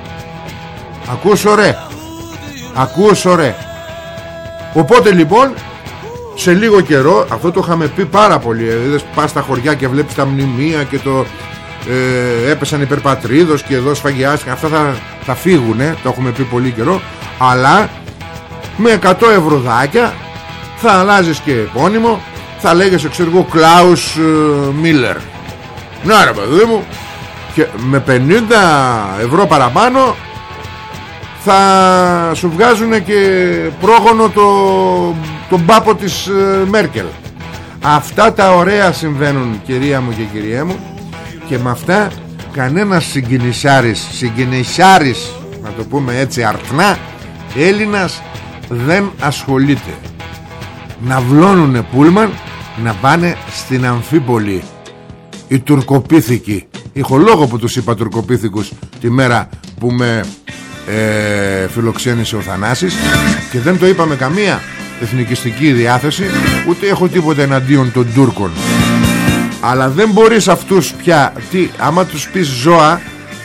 Ακούς ωραία. Οπότε λοιπόν, σε λίγο καιρό, αυτό το είχαμε πει πάρα πολύ, είδες, πας στα χωριά και βλέπεις τα μνημεία και το έπεσαν υπερπατρίδος και εδώ σφαγιάστηκαν. Αυτά θα φύγουνε, το έχουμε πει πολύ καιρό. Αλλά με 100 ευρωδάκια θα αλλάζεις και επώνυμο, θα λέγεσαι, ξέρω εγώ, Κλάους Μίλλερ. Να ρε παιδί μου, και με 50 ευρώ παραπάνω θα σου βγάζουν και πρόγονο τον πάπο της Μέρκελ. Αυτά τα ωραία συμβαίνουν, κυρία μου και κυριέ μου, και με αυτά κανένας συγκινησάρης, να το πούμε έτσι αρθνά, Έλληνας δεν ασχολείται. Να βλώνουνε πούλμαν, να πάνε στην Αμφίπολη οι τουρκοπίθηκοι. Έχω λόγο που τους είπα τουρκοπίθηκους τη μέρα που με φιλοξένησε ο Θανάσης, και δεν το είπα με καμία εθνικιστική διάθεση, ούτε έχω τίποτα εναντίον των Τούρκων. Αλλά δεν μπορείς αυτούς πια, άμα τους πεις ζώα,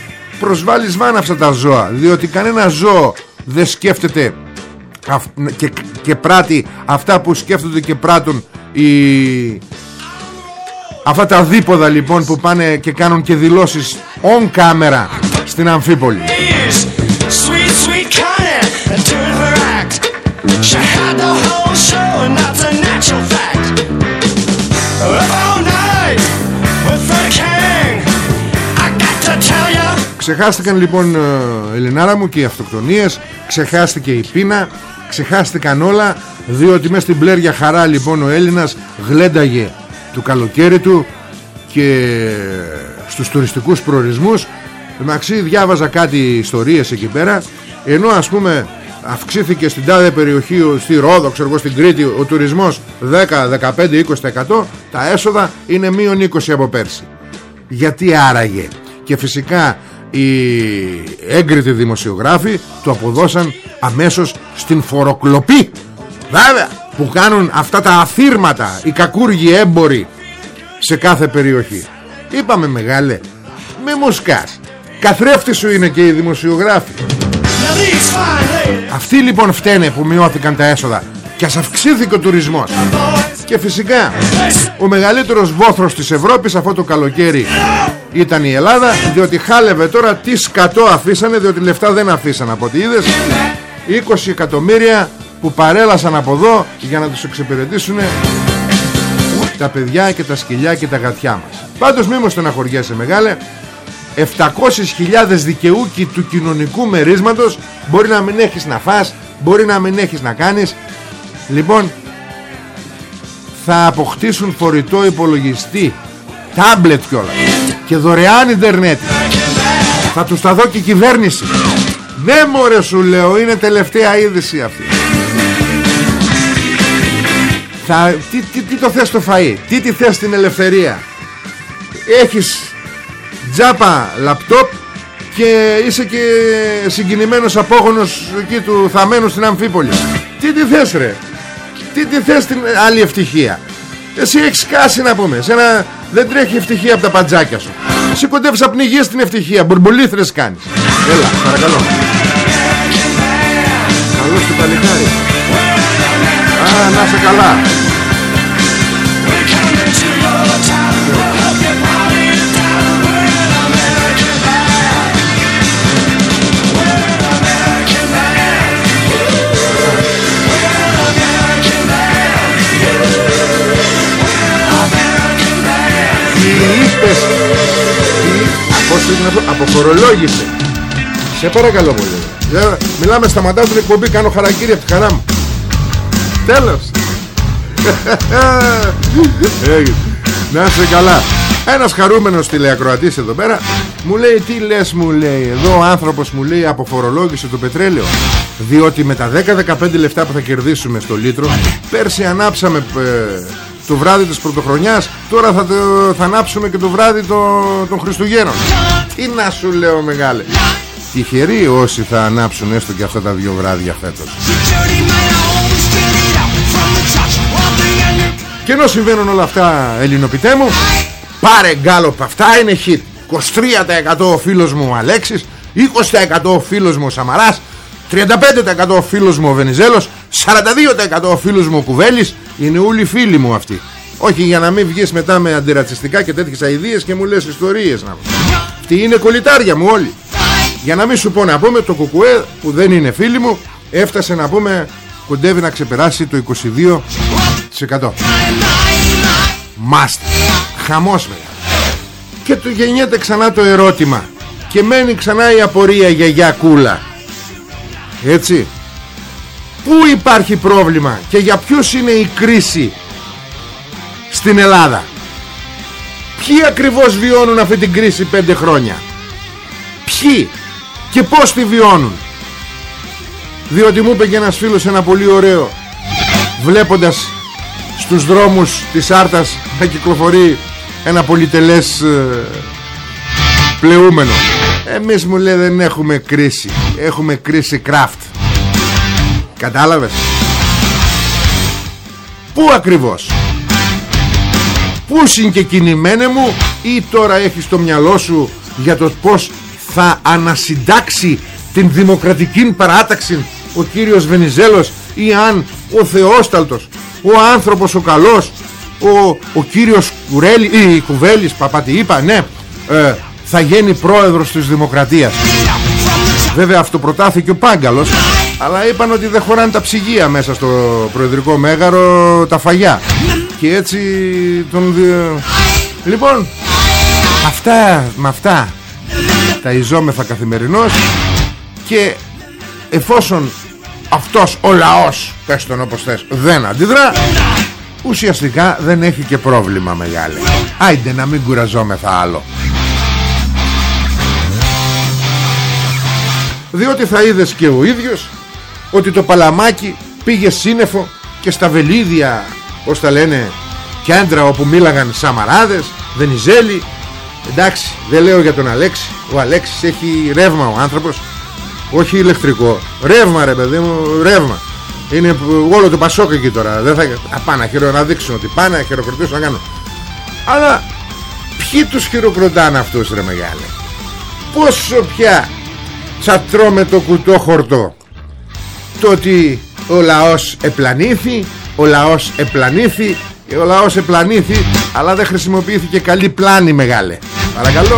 προσβάλλει σβάν αυτά τα ζώα, διότι κανένα ζώο δεν σκέφτεται και πράττει αυτά που σκέφτονται και πράττουν αυτά τα δίποδα λοιπόν που πάνε και κάνουν και δηλώσεις on camera στην Αμφίπολη. Ξεχάστηκαν λοιπόν, Ελληνάρα μου, και οι αυτοκτονίες, ξεχάστηκε η πείνα, ξεχάστηκαν όλα, διότι μες στην πλέρια χαρά λοιπόν ο Έλληνας γλένταγε του καλοκαίρι του και στους τουριστικούς προορισμούς. Μαξί διάβαζα κάτι ιστορίες εκεί πέρα, ενώ ας πούμε αυξήθηκε στην τάδε περιοχή, στη Ρόδο, ξέρω εγώ, στην Κρήτη, ο τουρισμός 10, 15, 20%, τα έσοδα είναι μείον 20 από πέρσι. Γιατί άραγε? Και φυσικά οι έγκριτοι δημοσιογράφοι το αποδώσαν αμέσως στην φοροκλοπή, βέβαια, που κάνουν αυτά τα αφήρματα οι κακούργοι έμποροι σε κάθε περιοχή. Είπαμε, μεγάλε, μη μου σκάς, καθρέφτη σου είναι και οι δημοσιογράφοι. Αυτοί λοιπόν φταίνε που μειώθηκαν τα έσοδα και ας αυξήθηκε ο τουρισμός. Και φυσικά ο μεγαλύτερος βόθρος της Ευρώπης αυτό το καλοκαίρι ήταν η Ελλάδα, διότι χάλευε τώρα τι σκατό αφήσανε, διότι λεφτά δεν αφήσαν από ό,τι είδες. 20 εκατομμύρια που παρέλασαν από εδώ για να τους εξυπηρετήσουν τα παιδιά και τα σκυλιά και τα γατιά μας. Πάντως μη μου στεναχωριέσαι, μεγάλε, 700.000 δικαιούκοι του κοινωνικού μερίσματος. Μπορεί να μην έχεις να φας, μπορεί να μην έχεις να κάνεις. Λοιπόν, θα αποκτήσουν φορητό υπολογιστή, τάμπλετ κιόλας, και δωρεάν ίντερνετ. Θα τους τα δω και η κυβέρνηση. Ναι μωρέ, σου λέω, είναι τελευταία είδηση αυτή. Τι το θες το φαΐ, τι θες την ελευθερία? Έχεις τζάπα λαπτόπ και είσαι και συγκινημένος απόγονος εκεί του θαμένου στην Αμφίπολη. Τι θες ρε? Τι θες την άλλη ευτυχία? Εσύ έχεις κάσει, να πούμε, σένα δεν τρέχει ευτυχία από τα παντζάκια σου. Εσύ κοντεύεις να πνιγείς την ευτυχία, μπουρμπουλήθρες κάνεις. Έλα, παρακαλώ. Καλώς του παλικάρι. Α, να είσαι καλά. Αποφορολόγησε. Σε παρακαλώ πολύ. Μιλάμε, σταματάω την εκπομπή, κάνω χαρακτήρι από τη χαρά μου. Τέλος. Να είσαι καλά. Ένας χαρούμενος τηλεακροατής εδώ πέρα μου λέει, τι λες, μου λέει, εδώ ο άνθρωπος, μου λέει, αποφορολόγησε το πετρέλαιο, διότι με τα 10-15 λεπτά που θα κερδίσουμε στο λίτρο, πέρσι ανάψαμε το βράδυ της Πρωτοχρονιάς, τώρα θα ανάψουμε και το βράδυ των Χριστουγέννων. Τι να σου λέω, μεγάλε, τυχεροί όσοι θα ανάψουν έστω και αυτά τα 2 βράδια φέτος. Και ενώ συμβαίνουν όλα αυτά, ελληνοπιτέ μου, πάρε γκάλοπ, αυτά είναι hit. 23% ο φίλος μου ο Αλέξης, 20% ο φίλος μου ο Σαμαράς, 35% ο φίλος μου ο Βενιζέλος, 42% ο φίλος μου ο Κουβέλης. Είναι όλοι φίλοι μου αυτοί. Όχι για να μην βγεις μετά με αντιρατσιστικά και τέτοιες αηδίες και μου λες ιστορίες. Αυτοί είναι κολλητάρια μου όλοι. Για να μην σου πω, να πούμε, το Κουκουέ που δεν είναι φίλοι μου έφτασε, να πούμε, κοντεύει να ξεπεράσει το 22%. Μάστε. Χαμός, βέβαια. Και του γεννιέται ξανά το ερώτημα και μένει ξανά η απορία, γιαγιά Κούλα. Έτσι, πού υπάρχει πρόβλημα και για ποιους είναι η κρίση στην Ελλάδα? Ποιοι ακριβώς βιώνουν αυτή την κρίση 5 χρόνια? Ποιοι και πώς τη βιώνουν? Διότι μου είπε και ένας φίλος ένα πολύ ωραίο, βλέποντας στους δρόμους της Άρτας να κυκλοφορεί ένα πολυτελές πλεούμενο. Εμείς, μου λέει, δεν έχουμε κρίση, έχουμε κρίση κράφτ. Κατάλαβες? Πού ακριβώς? Πού συγκεκινημένε μου? Ή τώρα έχεις στο μυαλό σου για το πως θα ανασυντάξει την δημοκρατική παράταξη ο κύριος Βενιζέλος, ή αν ο Θεόσταλτος, ο άνθρωπος ο καλός, ο κύριος Κουβέλης, τι είπα, ναι, θα γίνει πρόεδρος της Δημοκρατίας. Βέβαια αυτοπροτάθηκε ο Πάγκαλος, αλλά είπαν ότι δεν χωράνε τα ψυγεία μέσα στο προεδρικό μέγαρο, τα φαγιά, και έτσι Λοιπόν, με αυτά ταϊζόμεθα καθημερινώς, και εφόσον αυτός ο λαός, πες τον όπως θες, δεν αντιδρά, ουσιαστικά δεν έχει και πρόβλημα μεγάλο. Άιντε να μην κουραζόμεθα άλλο. Διότι θα είδες και ο ίδιος ότι το Παλαμάκι πήγε σύννεφο και στα Βελίδια, ως τα λένε, κέντρα όπου μίλαγαν Σαμαράδες, Βενιζέλη. Εντάξει, δεν λέω για τον Αλέξη. Ο Αλέξης έχει ρεύμα ο άνθρωπος, όχι ηλεκτρικό. Ρεύμα, ρε παιδί μου, ρεύμα. Είναι όλο το Πασόκ εκεί τώρα. Δεν θα πάνε να δείξουν ότι πάνε να χειροκροτήσουν, να κάνουν. Αλλά ποιοι τους χειροκροτάνε αυτούς, ρε μεγάλε? Πόσο πια τσατρώμε το κουτό χορτό? Το ότι ο λαός επλανήθη, ο λαός επλανήθη, ο λαός επλανήθη, αλλά δεν χρησιμοποιήθηκε καλή πλάνη, μεγάλε. Παρακαλώ.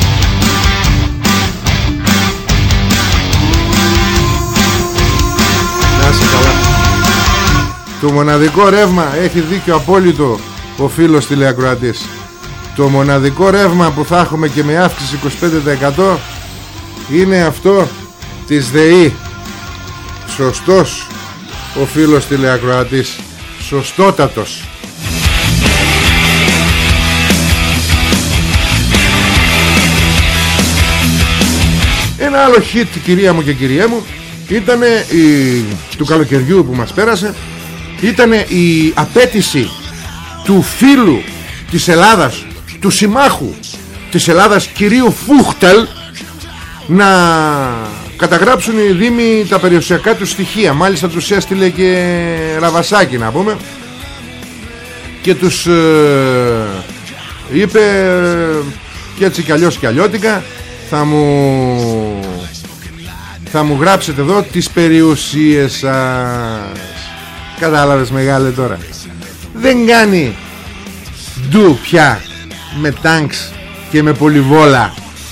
Να είσαι καλά. Το μοναδικό ρεύμα, έχει δίκιο απόλυτο ο φίλος τηλεακροατής, το μοναδικό ρεύμα που θα έχουμε και με αύξηση 25% είναι αυτό της ΔΕΗ. Σωστός ο φίλος τηλεακροατής, σωστότατος. Ένα άλλο hit, κυρία μου και κυριέ μου, ήταν του καλοκαιριού που μας πέρασε, ήταν η απέτηση του φίλου της Ελλάδας, του συμμάχου της Ελλάδας, κυρίου Φούχτελ, να καταγράψουν οι δήμοι τα περιουσιακά του στοιχεία. Μάλιστα τους έστειλε και ραβασάκι, να πούμε, και τους είπε και έτσι κι αλλιώς κι αλλιώτικα, θα μου γράψετε εδώ τις περιουσίες σας. Κατάλαβες, μεγάλε? Τώρα δεν κάνει ντου πια με τάγκς και με πολυβόλα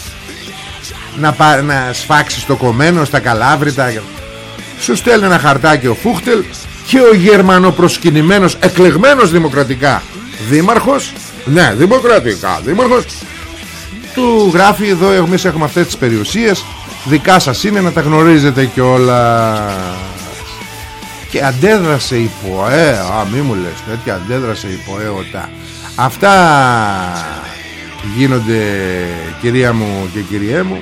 να σφάξεις το κομμένο στα Καλάβρητα. Σου στέλνει ένα χαρτάκι ο Φούχτελ, και ο γερμανοπροσκυνημένος, εκλεγμένος δημοκρατικά δήμαρχος, ναι, δημοκρατικά δήμαρχος, του γράφει: εδώ εμείς έχουμε αυτές τις περιουσίες, δικά σας είναι, να τα γνωρίζετε κιόλα. Και αντέδρασε η ΠΟΕ. Μη μου λες τέτοια, αντέδρασε η ΠΟΕ οτά. Αυτά γίνονται, κυρία μου και κυριέ μου,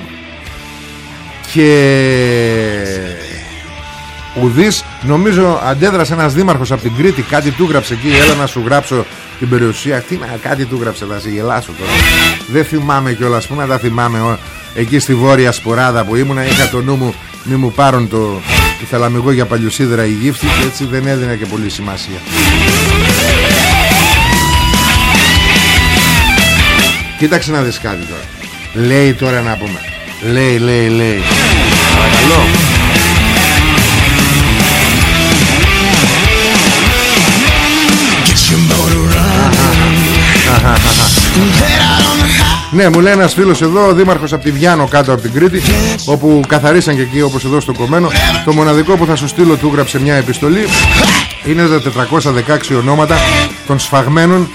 και ουδής, νομίζω αντέδρασε ένας δήμαρχος από την Κρήτη, κάτι του γράψε εκεί, έλα να σου γράψω την περιουσία. Τι να, κάτι του γράψε, θα σε γελάσω τώρα. Δεν θυμάμαι κιόλας, πού να τα θυμάμαι. Εκεί στη Βόρεια Σποράδα που ήμουνα, είχα το νου μου μη μου πάρουν το θαλαμικό για παλιοσίδερα η γύφτη, και έτσι δεν έδινε και πολύ σημασία. Κοίταξε να δεις κάτι τώρα. Λέει τώρα, να πούμε, λέει παρακαλώ. Ναι, μου λέει ένας φίλος εδώ, ο δήμαρχος από τη Βιάνο, κάτω από την Κρήτη, όπου καθαρίσαν και εκεί όπως εδώ στο Κομμένο. Το μοναδικό που θα σου στείλω, του γράψε μια επιστολή, είναι τα 416 ονόματα των σφαγμένων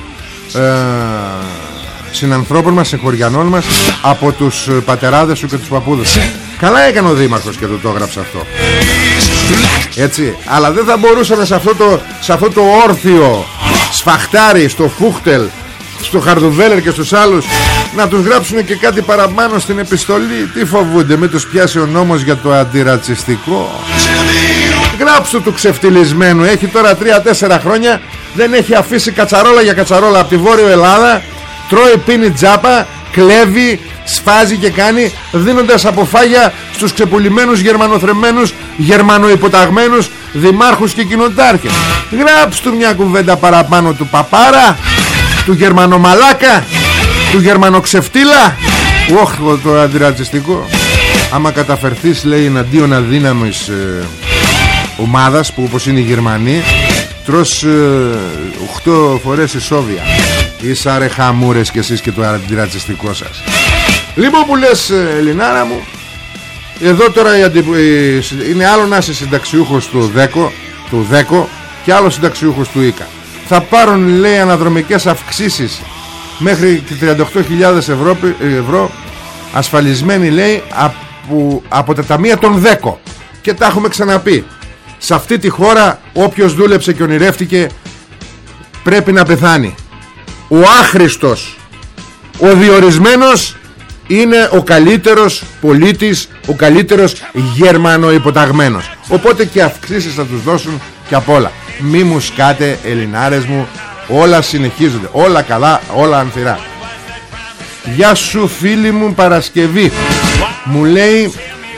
συνανθρώπων μας, συγχωριανών μας, από τους πατεράδες σου και τους παππούδες. Καλά έκανε ο δήμαρχος και το έγραψε αυτό, έτσι. Αλλά δεν θα μπορούσαμε σε αυτό το όρθιο σφαχτάρι, στο Φούχτελ, στο Χαρδουβέλερ και στους άλλους, να τους γράψουν και κάτι παραπάνω στην επιστολή? Τι φοβούνται, μην τους πιάσει ο νόμος για το αντιρατσιστικό? Γράψου του ξεφτυλισμένου, έχει τώρα 3-4 χρόνια, δεν έχει αφήσει κατσαρόλα για κατσαρόλα από τη Βόρειο Ελλάδα, τρώει, πίνει τζάπα, κλέβει, σφάζει και κάνει, δίνοντας αποφάγια στους ξεπουλημένους, γερμανοθρεμμένους, γερμανοϊποταγμένους δημάρχους και κοινοτάρχες. Γράψου του μια κουβέντα παραπάνω, του παπάρα, του γερμανομαλάκα, του γερμανοξεφτύλα. το αντιρατσιστικό. Άμα καταφερθείς, λέει, εναντίον αδύναμης ομάδας, που όπως είναι οι Γερμανοί, τρως 8 φορές ισόβια. Ίσα ρε χαμούρες κι εσείς και το αντιρατσιστικό σας. Λοιπόν, που λες, Ελληνάρα μου, εδώ τώρα είναι άλλο να είσαι συνταξιούχος του ΔΕΚΟ και άλλο συνταξιούχος του ΙΚΑ. Θα πάρουν, λέει, αναδρομικές αυξήσεις μέχρι 38.000 ευρώ ασφαλισμένοι, λέει, από τα ταμεία των ΔΕΚΟ. Και τα έχουμε ξαναπεί. Σε αυτή τη χώρα όποιος δούλεψε και ονειρεύτηκε πρέπει να πεθάνει. Ο άχρηστος, ο διορισμένος είναι ο καλύτερος πολίτης, ο καλύτερος Γερμανοϊποταγμένος. Οπότε και αυξήσεις θα τους δώσουν και απ' όλα. Μη μου σκάτε, Ελληνάρες μου, όλα συνεχίζονται, όλα καλά, όλα ανθυρά. Γεια σου, φίλη μου Παρασκευή. Μου λέει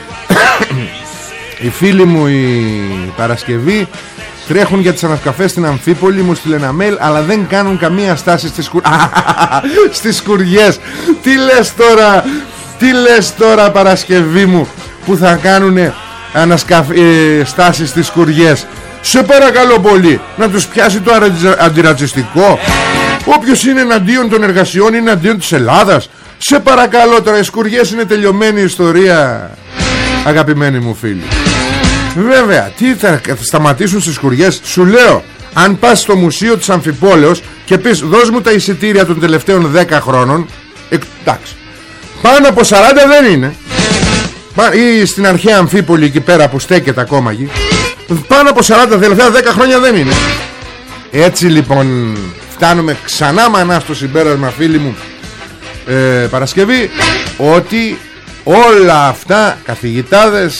η φίλη μου η Παρασκευή, τρέχουν για τις ανασκαφές στην Αμφίπολη, μου στείλε ένα mail, αλλά δεν κάνουν καμία στάση στις σκουριές. Τι λες τώρα Παρασκευή μου, που θα κάνουν στάσεις στις σκουριές? Σε παρακαλώ πολύ, να τους πιάσει το αντιρατσιστικό. Όποιος είναι εναντίον των εργασιών είναι εναντίον της Ελλάδας. Σε παρακαλώ τώρα, οι σκουριές είναι τελειωμένη ιστορία, αγαπημένοι μου φίλοι. Βέβαια, τι θα σταματήσουν στις σκουριές? Σου λέω, αν πας στο μουσείο της Αμφιπόλεως και πεις δώσ' μου τα εισιτήρια των τελευταίων 10 χρόνων, εντάξει, πάνω από 40 δεν είναι. Ή στην αρχαία Αμφίπολη εκεί πέρα που στέκεται ακόμα εκεί, πάνω από 40 τελευταία 10 χρόνια δεν είναι. Έτσι λοιπόν φτάνουμε ξανά μανά στο συμπέρασμα, φίλοι μου, Παρασκευή, ότι όλα αυτά, καθηγητάδες,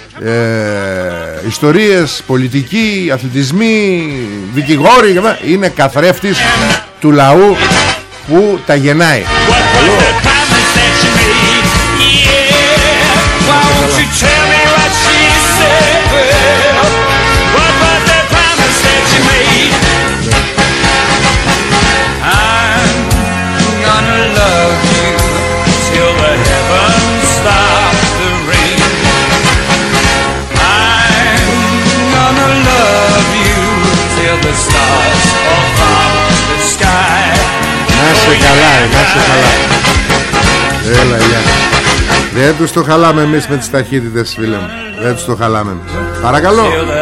ιστορίες, πολιτικοί, αθλητισμοί, δικηγόροι, είναι καθρέφτης του λαού που τα γεννάει. Να σε καλά. Έλα, γεια. Δεν τους το χαλάμε εμείς με τις ταχύτητες, φίλε μου. Δεν τους το χαλάμε εμείς. Παρακαλώ.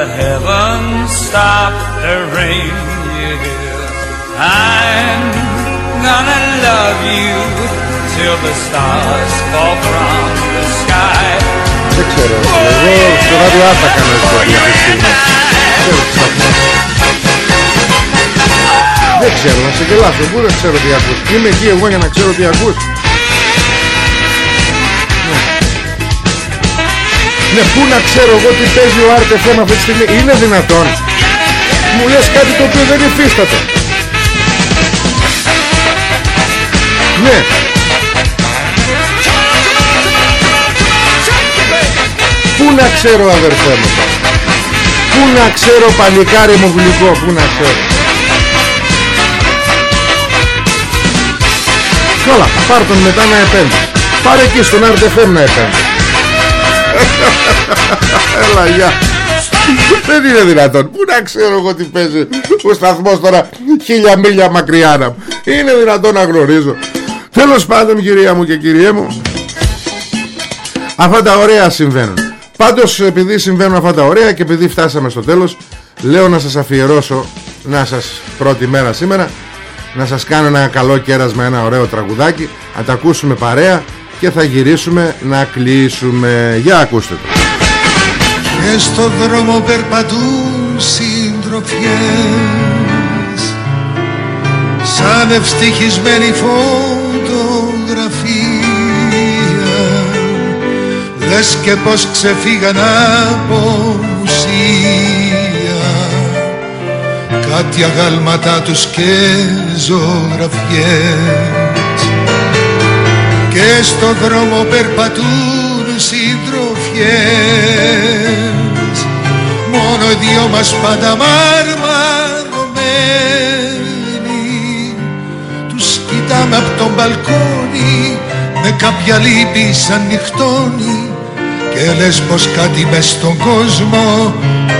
Δεν ξέρω. Εγώ στο ράδιο Άρτα κάνω εκπομπή αυτή τη στιγμή. Δεν ξέρω, να σε γελάσω. Πού δεν ξέρω τι ακούς? Είμαι εκεί εγώ για να ξέρω τι ακούς. Ναι, πού να ξέρω εγώ τι παίζει ο RTFM αυτή τη στιγμή? Είναι δυνατόν? Μου λες κάτι το οποίο δεν υφίσταται. Ναι. Πού να ξέρω, αδερφέ μου? Πού να ξέρω, παλικάρι μου γλυκό? Πού να ξέρω? Καλά, πάρ' τον μετά να επέμβει. Πάρε εκεί στον RTFM να επέμβει. Έλα, γεια. Δεν είναι δυνατόν. Πού να ξέρω εγώ τι παίζει ο σταθμός τώρα 1000 μίλια μακριά να μου? Είναι δυνατόν να γνωρίζω? Τέλος πάντων, κυρία μου και κυριέ μου, αυτά τα ωραία συμβαίνουν. Πάντως, επειδή συμβαίνουν αυτά τα ωραία και επειδή φτάσαμε στο τέλος, λέω να σας αφιερώσω, να σας πρώτη μέρα σήμερα, να σας κάνω ένα καλό κέρασμα, ένα ωραίο τραγουδάκι, να τα ακούσουμε παρέα και θα γυρίσουμε να κλείσουμε. Για ακούστε το. Και στον δρόμο περπατούν συντροφιές, σαν ευτυχισμένη φωτογραφία. Δες και πως ξεφύγαν από ουσία κάτι αγάλματά τους και ζωγραφιές. Και στον δρόμο περπατούν συντροφιές, μόνο οι δυο μας πάντα μαρμαρωμένοι. Τους κοιτάμε από τον μπαλκόνι με κάποια λύπη σαν νυχτώνει και λες πως κάτι μες στον κόσμο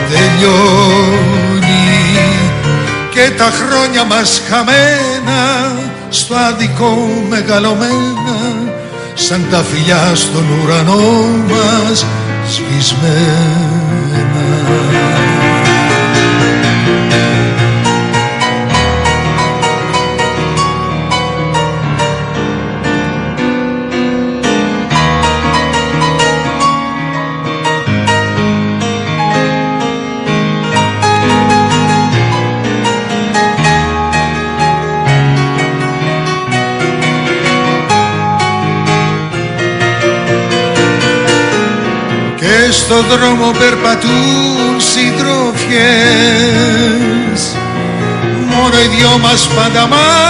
τελειώνει και τα χρόνια μας χαμένα στο άδικο μεγαλωμένα σαν τα φιλιά στον ουρανό μας σβησμένα. Στον δρόμο περπατούν συντροφιές, μόνο οι δυο μας πάντα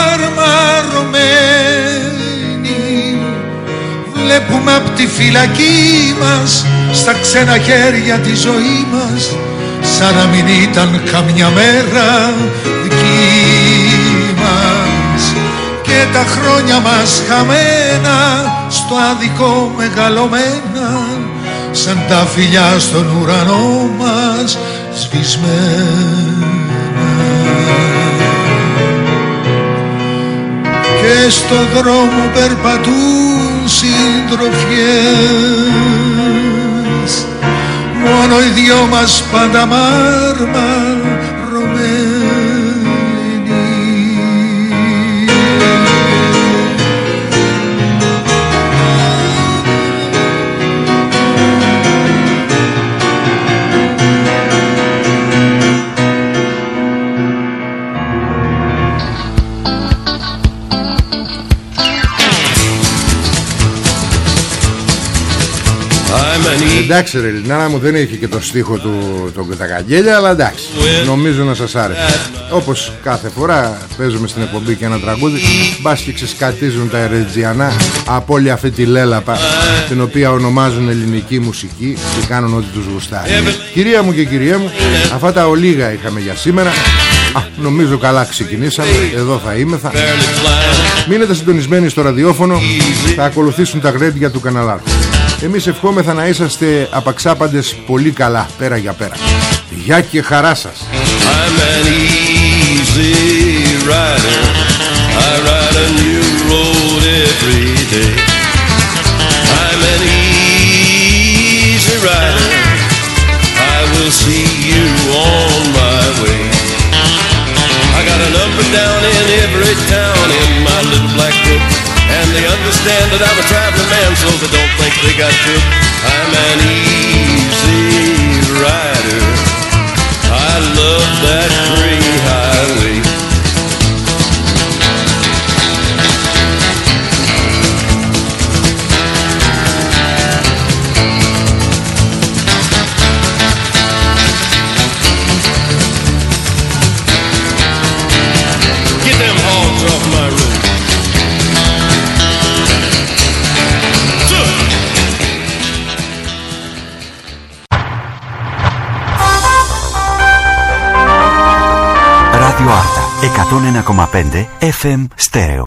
μαρμαρωμένοι. Βλέπουμε απ' τη φυλακή μας στα ξένα χέρια τη ζωή μας, σαν να μην ήταν καμιά μέρα δική μας. Και τα χρόνια μας χαμένα στο άδικο μεγαλωμένα σαν τα φιλιά στον ουρανό μας σβησμένα. Και στον δρόμο περπατούν συντροφιές, μόνο οι δυο μας πάντα μαρμαρωμένοι. Εντάξει ρε Ελληνάρα μου, δεν έχει και το στίχο του τα καγγέλια, αλλά εντάξει, νομίζω να σας άρεσε. Όπως κάθε φορά παίζουμε στην εκπομπή και ένα τραγούδι, μπας και ξεσκατίζουν τα ερετζιανά από όλη αυτή τη λέλαπα την οποία ονομάζουν ελληνική μουσική και κάνουν ό,τι τους γουστάρει. Κυρία μου και κυρία μου, αυτά τα ολίγα είχαμε για σήμερα. Νομίζω καλά ξεκινήσαμε. Εδώ θα είμαι. Μείνετε συντονισμένοι στο ραδιόφωνο. Θα ακολουθήσουν τα γρέντια του καναλάρχου. Εμείς ευχόμεθα να είσαστε απαξάπαντες πολύ καλά, πέρα για πέρα. Γεια και χαρά σας. I'm an easy rider. I ride a new road every day. I'm an easy rider. I will see you on my way. I got an up and down in every town in my little black book. And they understand that I'm a traveling man, so they don't think they got tricked. I'm an easy rider. I love that green highway. Get them hogs off my road. Radio Arta 101,5 FM Stereo.